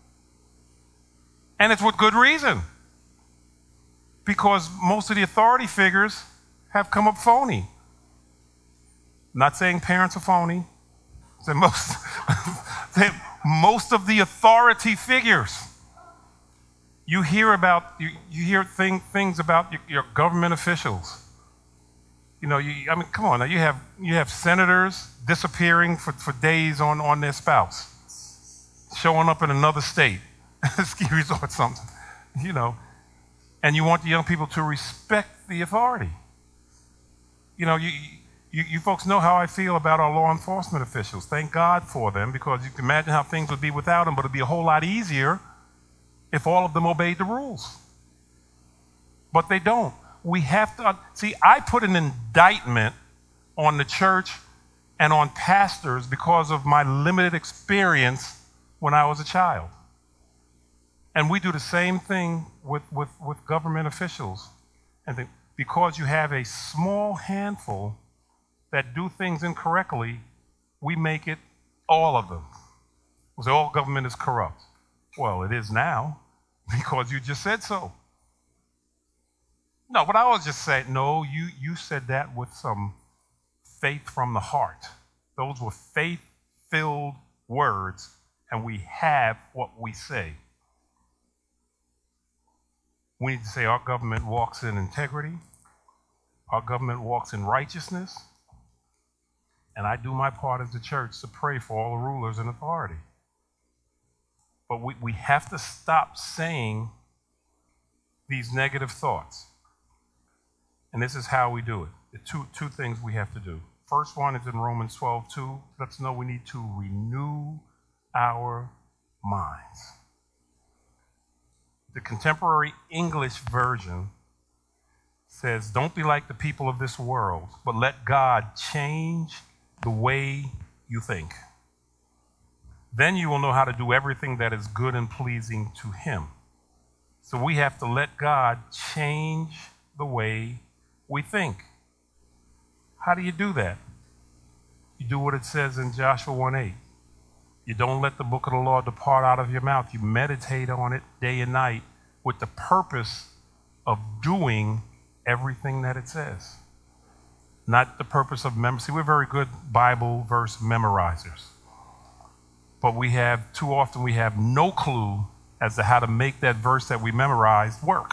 And it's with good reason. Because most of the authority figures have come up phony. Not saying parents are phony. Most of the authority figures. You hear things about your government officials. You know, I mean, come on now. You have senators disappearing for days on their spouse, showing up in another state, ski resort, something. You know, and you want the young people to respect the authority. You know, you folks know how I feel about our law enforcement officials. Thank God for them, because you can imagine how things would be without them, but it'd be a whole lot easier if all of them obeyed the rules. But they don't. We have to, see, I put an indictment on the church and on pastors because of my limited experience when I was a child. And we do the same thing with government officials. And because you have a small handful that do things incorrectly, we make it all of them. We say all government is corrupt. Well, it is now, because you just said so. No, but I was just saying, no, you said that with some faith from the heart. Those were faith-filled words, and we have what we say. We need to say our government walks in integrity, our government walks in righteousness, and I do my part as the church to pray for all the rulers and authority. But we have to stop saying these negative thoughts. And this is how we do it. The two things we have to do. First one is in Romans 12:2. Let's know we need to renew our minds. The contemporary English version says, don't be like the people of this world, but let God change the way you think. Then you will know how to do everything that is good and pleasing to Him. So we have to let God change the way we think. How do you do that? You do what it says in Joshua 1:8. You don't let the book of the law depart out of your mouth. You meditate on it day and night with the purpose of doing everything that it says. Not the purpose of memory. See, we're very good Bible verse memorizers. But too often we have no clue as to how to make that verse that we memorized work.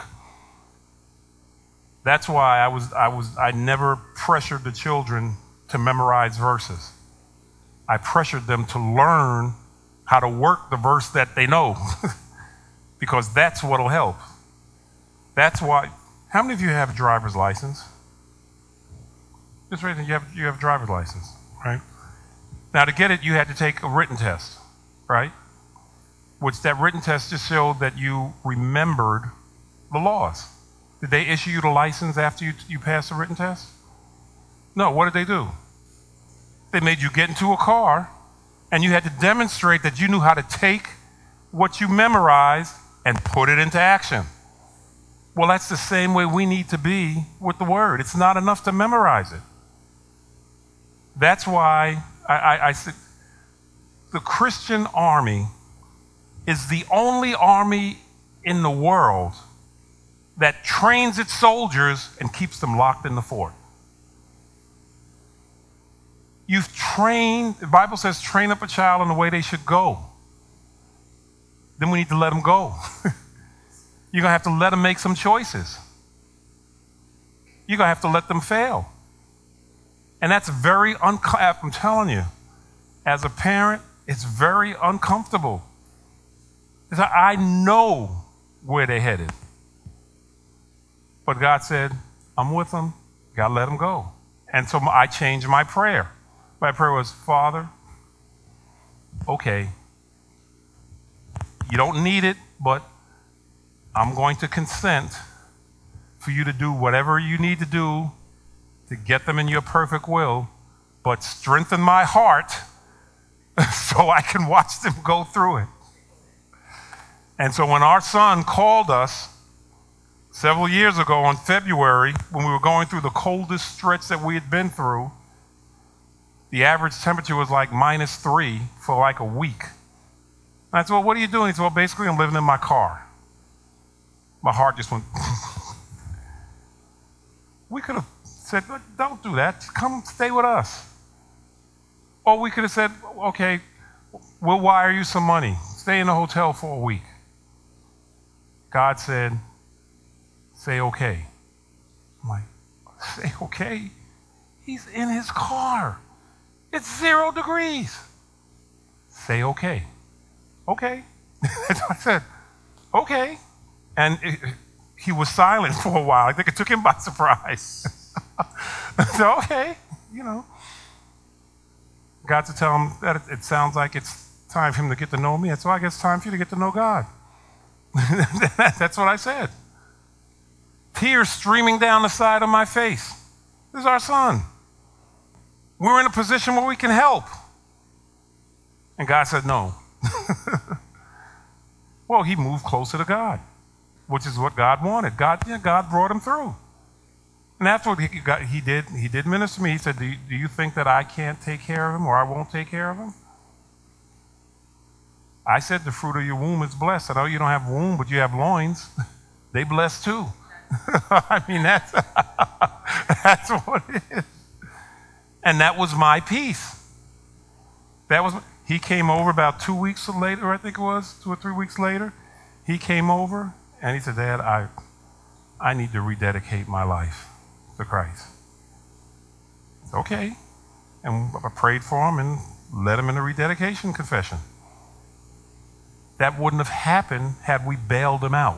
That's why I never pressured the children to memorize verses. I pressured them to learn how to work the verse that they know, because that's what'll help. That's why. How many of you have a driver's license? Just raise it. You have a driver's license, right? Now, to get it, you had to take a written test, right? Which that written test just showed that you remembered the laws. Did they issue you the license after you passed the written test? No. What did they do? They made you get into a car, and you had to demonstrate that you knew how to take what you memorized and put it into action. Well, that's the same way we need to be with the Word. It's not enough to memorize it. That's why I said, the Christian army is the only army in the world that trains its soldiers and keeps them locked in the fort. You've trained, the Bible says, train up a child in the way they should go. Then we need to let them go. You're going to have to let them make some choices. You're going to have to let them fail. And that's very I'm telling you, as a parent, it's very uncomfortable. I know where they're headed. But God said, I'm with them. Got to let them go. And so I changed my prayer. My prayer was, Father, okay, you don't need it, but I'm going to consent for you to do whatever you need to do to get them in your perfect will, but strengthen my heart so I can watch them go through it. And so when our son called us several years ago in February, when we were going through the coldest stretch that we had been through, the average temperature was like -3 for like a week. And I said, well, what are you doing? He said, well, basically I'm living in my car. My heart just went. We could have said, don't do that. Come stay with us. Or we could have said, okay, we'll wire you some money. Stay in the hotel for a week. God said, say okay. I'm like, say okay? He's in his car. It's 0 degrees. Say okay. Okay. I said, okay. And he was silent for a while. I think it took him by surprise. I said, okay, you know. Got to tell him that it sounds like it's time for him to get to know me. So I guess it's time for you to get to know God. That's what I said. Tears streaming down the side of my face. This is our son. We're in a position where we can help. And God said no. Well, he moved closer to God, which is what God wanted. God brought him through. And that's what he did. He did minister to me. He said, do you think that I can't take care of him or I won't take care of him? I said, the fruit of your womb is blessed. I know you don't have a womb, but you have loins. They blessed too. I mean, that's what it is. And that was my peace. He came over about 2 weeks later, I think it was, 2 or 3 weeks later. He came over and he said, Dad, I need to rededicate my life to Christ. It's okay. And I prayed for him and led him in a rededication confession. That wouldn't have happened had we bailed him out.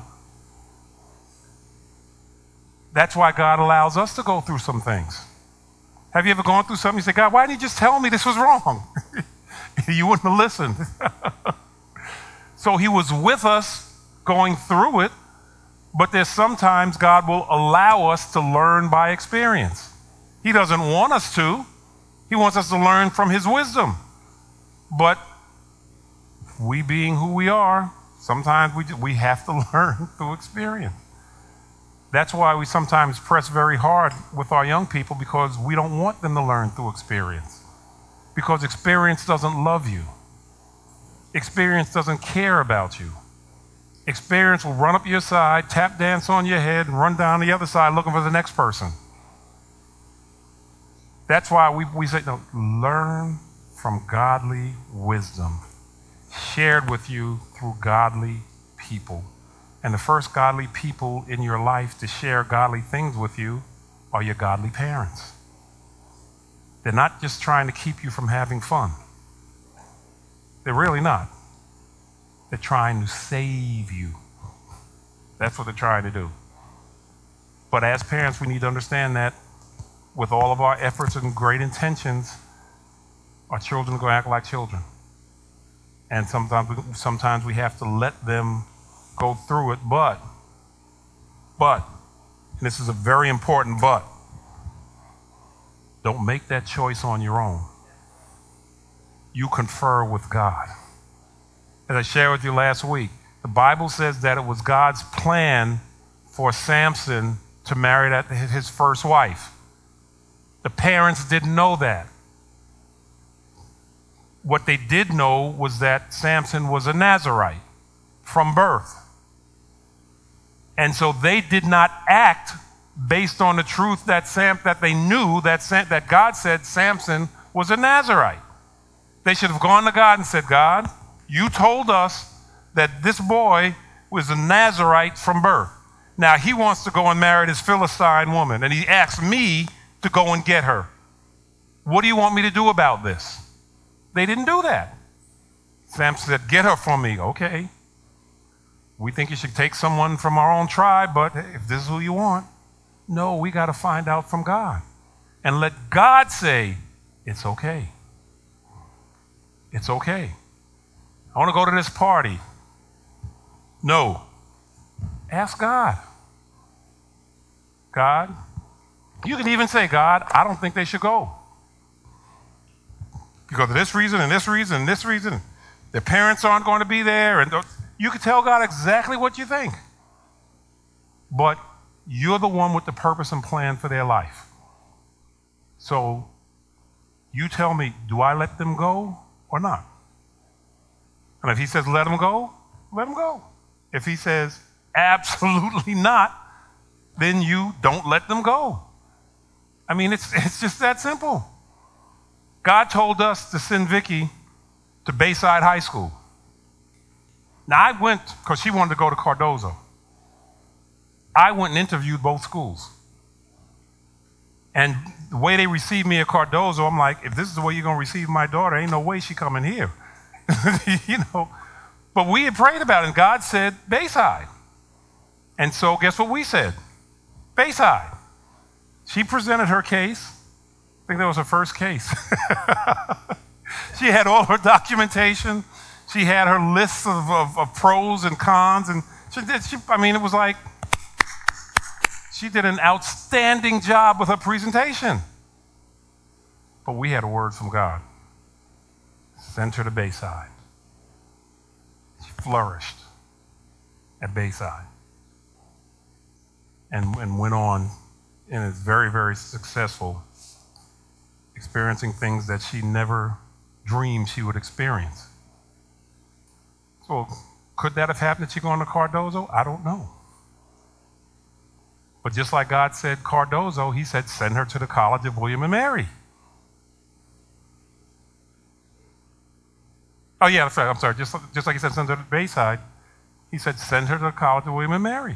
That's why God allows us to go through some things. Have you ever gone through something? You say, God, why didn't you just tell me this was wrong? You wouldn't have listened. So he was with us going through it, but there's sometimes God will allow us to learn by experience. He doesn't want us to. He wants us to learn from his wisdom. But we being who we are, sometimes we have to learn through experience. That's why we sometimes press very hard with our young people, because we don't want them to learn through experience. Because experience doesn't love you. Experience doesn't care about you. Experience will run up your side, tap dance on your head, and run down the other side looking for the next person. That's why we say, no, learn from godly wisdom, shared with you through godly people. And the first godly people in your life to share godly things with you are your godly parents. They're not just trying to keep you from having fun. They're really not. They're trying to save you. That's what they're trying to do. But as parents, we need to understand that with all of our efforts and great intentions, our children are going to act like children. And sometimes we have to let them go through it, but, and this is a very important but, don't make that choice on your own. You confer with God. As I shared with you last week, the Bible says that it was God's plan for Samson to marry his first wife. The parents didn't know that. What they did know was that Samson was a Nazirite from birth. And so they did not act based on the truth that they knew that God said Samson was a Nazirite. They should have gone to God and said, God, you told us that this boy was a Nazirite from birth. Now he wants to go and marry this Philistine woman, and he asked me to go and get her. What do you want me to do about this? They didn't do that. Samson said, get her from me. Okay. We think you should take someone from our own tribe, but if this is who you want, no, we got to find out from God. And let God say, it's okay. It's okay. I want to go to this party. No. Ask God. God, you can even say, God, I don't think they should go. Because of this reason and this reason and this reason. Their parents aren't going to be there. And you can tell God exactly what you think. But you're the one with the purpose and plan for their life. So you tell me, do I let them go or not? And if he says let them go, let them go. If he says absolutely not, then you don't let them go. I mean, it's just that simple. God told us to send Vicky to Bayside High School. Now, I went, because she wanted to go to Cardozo. I went and interviewed both schools. And the way they received me at Cardozo, I'm like, if this is the way you're going to receive my daughter, ain't no way she coming here. You know. But we had prayed about it, and God said Bayside. And so guess what we said? Bayside. She presented her case. I think that was her first case. She had all her documentation. She had her lists of pros and cons. And it was like, she did an outstanding job with her presentation. But we had a word from God. Send her to Bayside. She flourished at Bayside. And went on and is very, very successful, experiencing things that she never dreamed she would experience. So could that have happened if she gone to Cardozo? I don't know. But just like God said Cardozo, he said send her to the College of William and Mary. Oh yeah, I'm sorry. Just like he said send her to Bayside, he said send her to the College of William and Mary.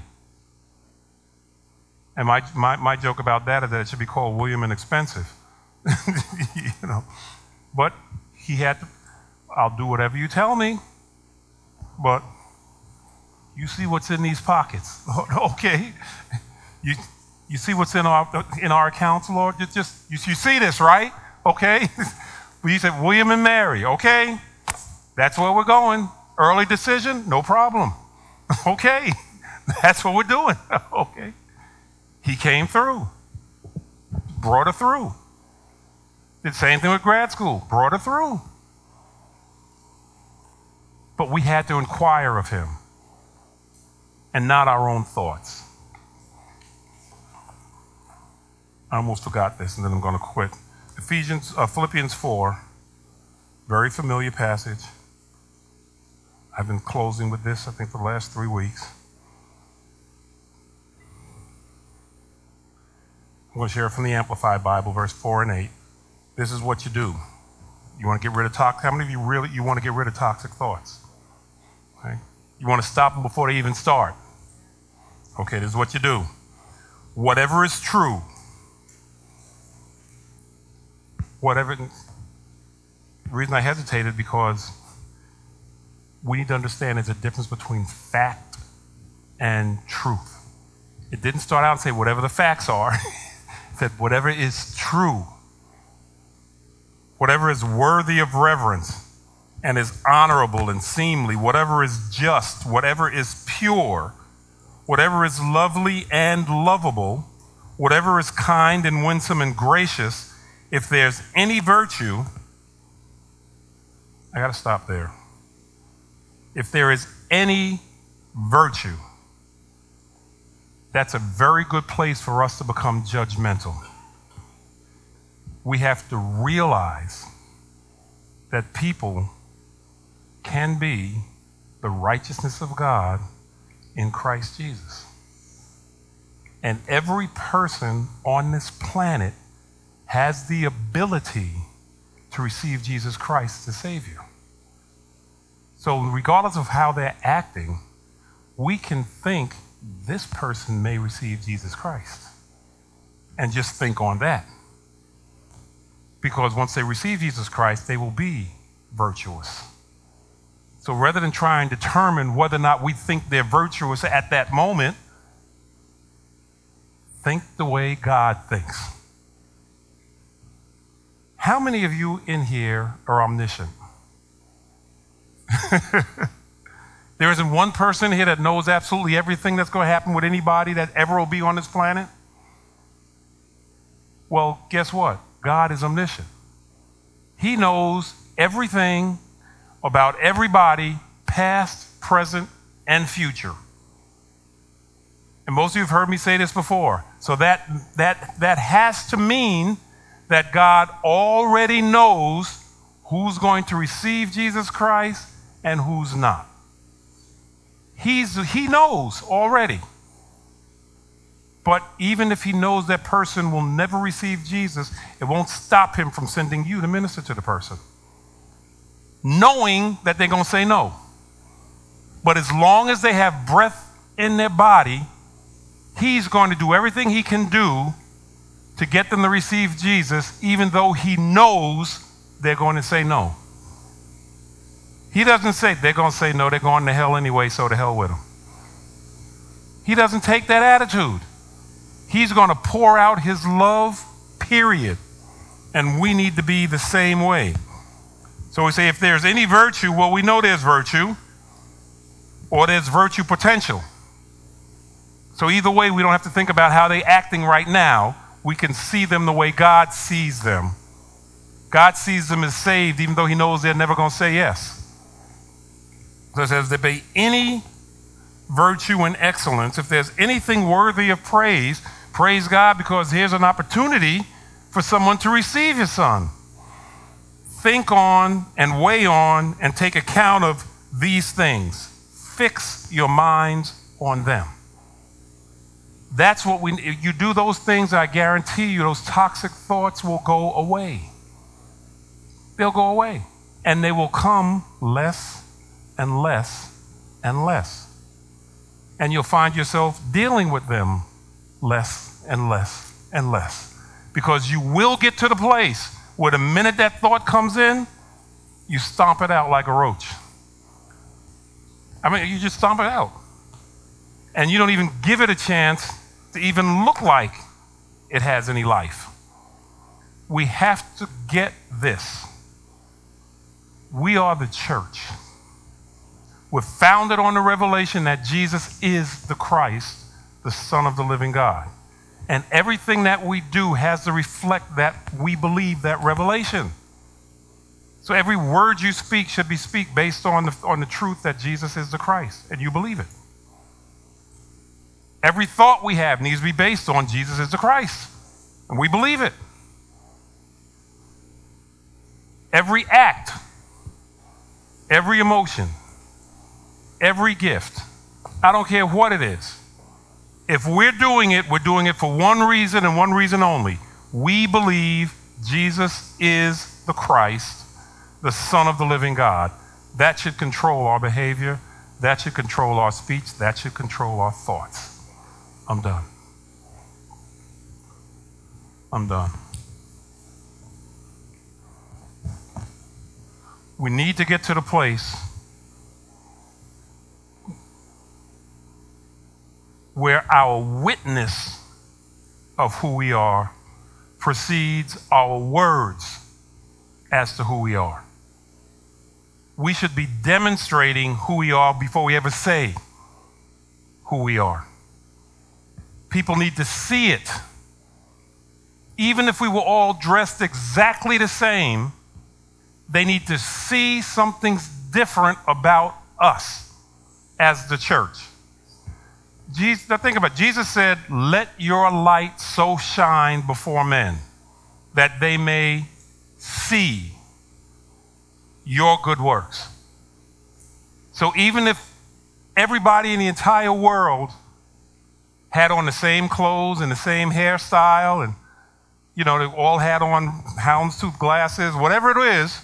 And my joke about that is that it should be called William and Expensive. You know. But he had to, I'll do whatever you tell me, but you see what's in these pockets. Okay. You see what's in our accounts, Lord? You see this, right? Okay. But you said William and Mary, okay? That's where we're going. Early decision, no problem. Okay. That's what we're doing. Okay. He came through, brought her through. Did the same thing with grad school, brought her through. But we had to inquire of him and not our own thoughts. I almost forgot this, and then I'm going to quit. Philippians 4, very familiar passage. I've been closing with this, I think, for the last 3 weeks. I'm going to share from the Amplified Bible, verse 4 and 8. This is what you do. You want to get rid of toxic. How many of you want to get rid of toxic thoughts? Okay. You want to stop them before they even start. Okay, this is what you do. Whatever is true, the reason I hesitated because we need to understand there's a difference between fact and truth. It didn't start out and say whatever the facts are. It said whatever is true, whatever is worthy of reverence and is honorable and seemly, whatever is just, whatever is pure, whatever is lovely and lovable, whatever is kind and winsome and gracious, if there's any virtue, I got to stop there. If there is any virtue, that's a very good place for us to become judgmental. We have to realize that people can be the righteousness of God in Christ Jesus. And every person on this planet has the ability to receive Jesus Christ as Savior. So regardless of how they're acting, we can think this person may receive Jesus Christ and just think on that. Because once they receive Jesus Christ, they will be virtuous. So rather than try and determine whether or not we think they're virtuous at that moment, think the way God thinks. How many of you in here are omniscient? There isn't one person here that knows absolutely everything that's going to happen with anybody that ever will be on this planet? Well, guess what? God is omniscient. He knows everything about everybody, past, present, and future. And most of you have heard me say this before. So that has to mean that God already knows who's going to receive Jesus Christ and who's not. He knows already. But even if he knows that person will never receive Jesus, it won't stop him from sending you to minister to the person, knowing that they're going to say no. But as long as they have breath in their body, he's going to do everything he can do to get them to receive Jesus, even though he knows they're going to say no. He doesn't say they're going to say no, they're going to hell anyway, so to hell with them. He doesn't take that attitude. He's going to pour out his love, period. And we need to be the same way. So we say if there's any virtue, well, we know there's virtue, or there's virtue potential. So either way, we don't have to think about how they're acting right now. We can see them the way God sees them. God sees them as saved, even though he knows they're never going to say yes. So it says, there be any virtue and excellence, if there's anything worthy of praise, praise God, because here's an opportunity for someone to receive his son. Think on and weigh on and take account of these things. Fix your minds on them. That's what if you do those things, I guarantee you those toxic thoughts will go away. They'll go away. And they will come less and less and less. And you'll find yourself dealing with them less and less and less. Because you will get to the place where the minute that thought comes in, you stomp it out like a roach. I mean, you just stomp it out. And you don't even give it a chance to even look like it has any life. We have to get this. We are the church. We're founded on the revelation that Jesus is the Christ, the Son of the living God. And everything that we do has to reflect that we believe that revelation. So every word you speak should be based on the truth that Jesus is the Christ, and you believe it. Every thought we have needs to be based on Jesus is the Christ, and we believe it. Every act, every emotion, every gift, I don't care what it is. If we're doing it for one reason and one reason only. We believe Jesus is the Christ, the Son of the living God. That should control our behavior. That should control our speech. That should control our thoughts. I'm done. I'm done. We need to get to the place where our witness of who we are precedes our words as to who we are. We should be demonstrating who we are before we ever say who we are. People need to see it. Even if we were all dressed exactly the same, they need to see something different about us as the church. Think about it. Jesus said, let your light so shine before men that they may see your good works. So even if everybody in the entire world had on the same clothes and the same hairstyle and, they all had on houndstooth glasses, whatever it is,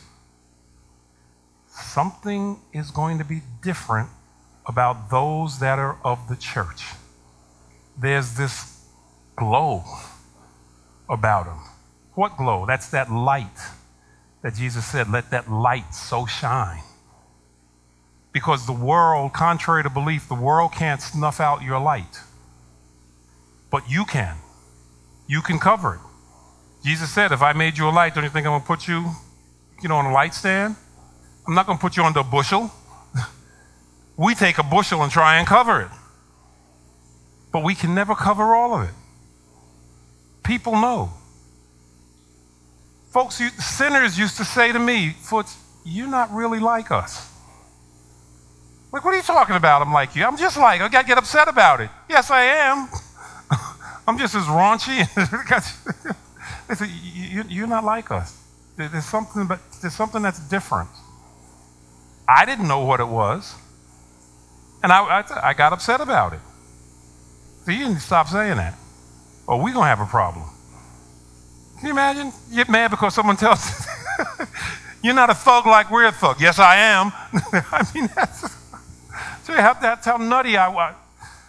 something is going to be different about those that are of the church. There's this glow about them. What glow? That's that light that Jesus said, let that light so shine. Because the world, contrary to belief, the world can't snuff out your light. But you can. You can cover it. Jesus said, if I made you a light, don't you think I'm going to put you, on a light stand? I'm not going to put you under a bushel. We take a bushel and try and cover it. But we can never cover all of it. People know. Folks, sinners used to say to me, Foots, you're not really like us. Like, what are you talking about? I'm like you. I'm just like, I got to get upset about it. Yes, I am. I'm just as raunchy. They say, you're not like us. There's something that's different. I didn't know what it was. And I got upset about it. So you didn't stop saying that. Or we're going to have a problem. Can you imagine? You get mad because someone tells you, you're not a thug like we're a thug. Yes, I am. I mean, that's how nutty I was.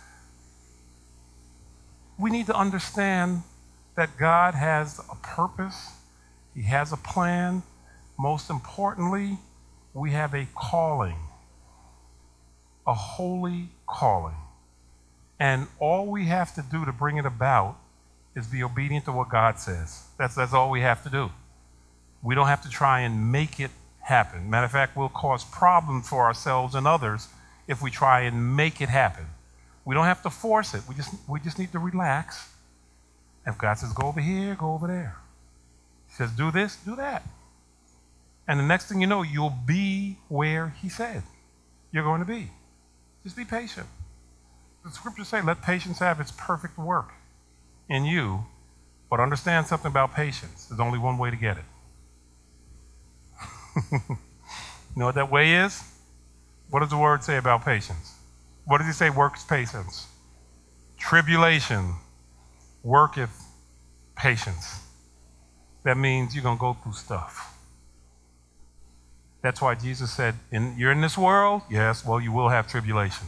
We need to understand that God has a purpose. He has a plan. Most importantly, we have a calling, a holy calling. And all we have to do to bring it about is be obedient to what God says. That's all we have to do. We don't have to try and make it happen. Matter of fact, we'll cause problems for ourselves and others if we try and make it happen. We don't have to force it. We just need to relax. If God says, go over here, go over there. He says, do this, do that. And the next thing you know, you'll be where he said you're going to be. Just be patient. The scriptures say, let patience have its perfect work in you, but understand something about patience. There's only one way to get it. You know what that way is? What does the word say about patience? What does he say works patience? Tribulation worketh patience. That means you're going to go through stuff. That's why Jesus said, you're in this world? Yes, well, you will have tribulation.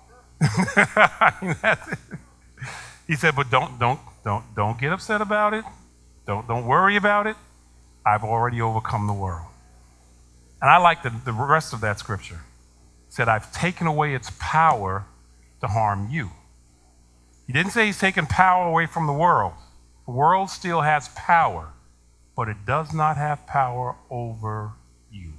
He said, but don't get upset about it. Don't worry about it. I've already overcome the world. And I like the rest of that scripture. It said, I've taken away its power to harm you. He didn't say he's taken power away from the world. The world still has power, but it does not have power over you.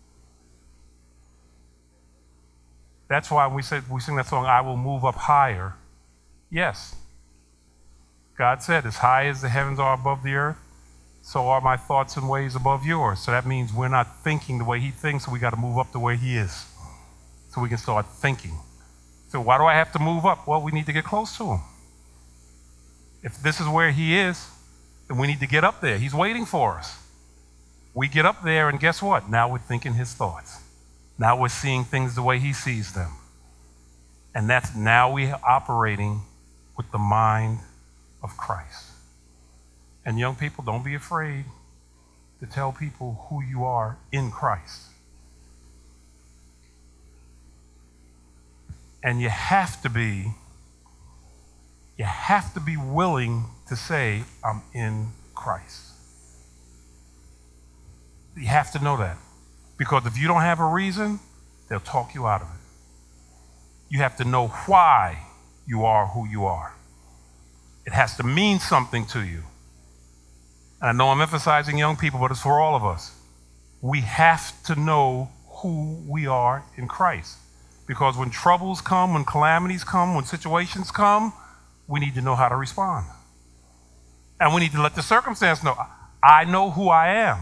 That's why we sing that song, I will move up higher. Yes. God said, as high as the heavens are above the earth, so are my thoughts and ways above yours. So that means we're not thinking the way he thinks, so we got to move up the way he is. So we can start thinking. So why do I have to move up? Well, we need to get close to him. If this is where he is, then we need to get up there. He's waiting for us. We get up there, and guess what? Now we're thinking his thoughts. Now we're seeing things the way he sees them. And that's now we're operating with the mind of Christ. And young people, don't be afraid to tell people who you are in Christ. And you have to be willing to say, I'm in Christ. You have to know that. Because if you don't have a reason, they'll talk you out of it. You have to know why you are who you are. It has to mean something to you. And I know I'm emphasizing young people, but it's for all of us. We have to know who we are in Christ. Because when troubles come, when calamities come, when situations come, we need to know how to respond. And we need to let the circumstance know, I know who I am.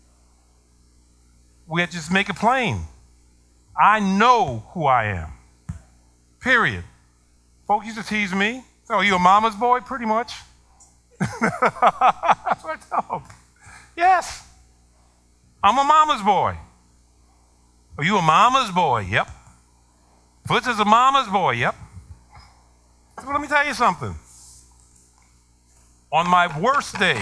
We have to just make it plain. I know who I am. Period. Folks used to tease me. So, are you a mama's boy? Pretty much. That's what I tell them. Yes. I'm a mama's boy. Are you a mama's boy? Yep. Foots is a mama's boy. Yep. So let me tell you something. On my worst day,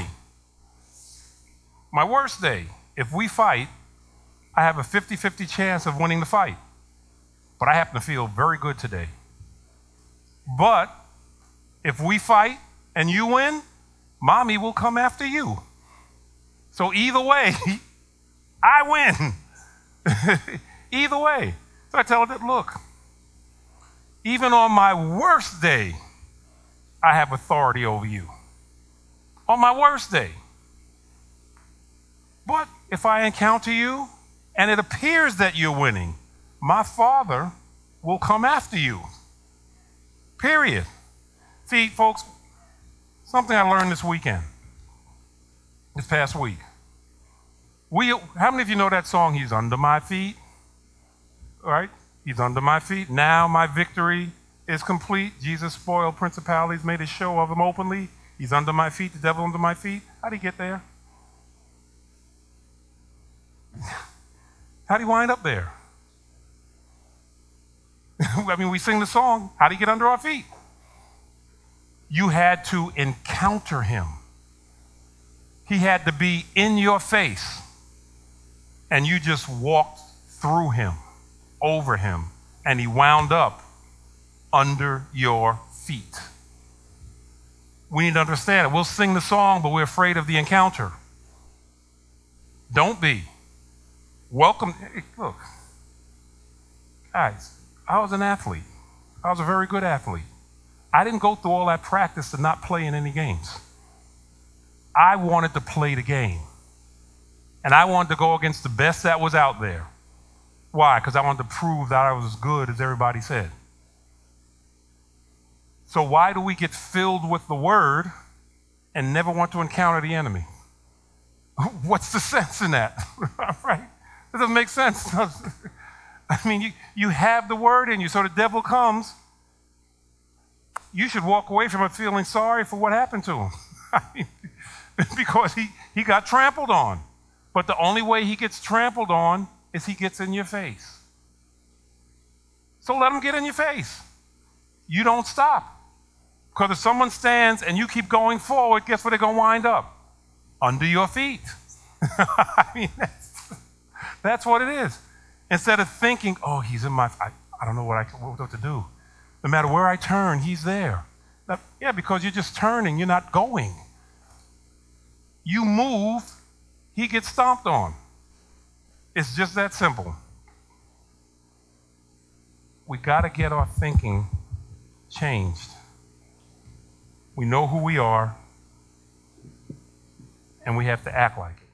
if we fight, I have a 50-50 chance of winning the fight. But I happen to feel very good today. But if we fight and you win, mommy will come after you. So either way, I win. Either way. So I tell her that, look, even on my worst day, I have authority over you. On my worst day. But if I encounter you and it appears that you're winning, my Father will come after you. Period. See, folks, something I learned this past week. How many of you know that song, He's Under My Feet? All right? He's under my feet. Now my victory is complete. Jesus spoiled principalities, made a show of him openly. He's under my feet, the devil under my feet. How'd he get there? How'd he wind up there? I mean, we sing the song, how'd he get under our feet? You had to encounter him. He had to be in your face. And you just walked through him, over him, and he wound up under your feet. We need to understand it. We'll sing the song, but we're afraid of the encounter. Don't be. Welcome. Hey, look, guys, I was an athlete. I was a very good athlete. I didn't go through all that practice to not play in any games. I wanted to play the game. And I wanted to go against the best that was out there. Why? Because I wanted to prove that I was as good as everybody said. So why do we get filled with the word and never want to encounter the enemy? What's the sense in that? Right? That doesn't make sense. I mean, you have the word in you, so the devil comes. You should walk away from it feeling sorry for what happened to him. I mean, because he got trampled on. But the only way he gets trampled on is he gets in your face. So let him get in your face. You don't stop. Because if someone stands and you keep going forward, guess where they're going to wind up? Under your feet. I mean, that's what it is. Instead of thinking, oh, he's in my, I don't know what to do. No matter where I turn, he's there. Now, yeah, because you're just turning, you're not going. You move, he gets stomped on. It's just that simple. We got to get our thinking changed. We know who we are, and we have to act like it.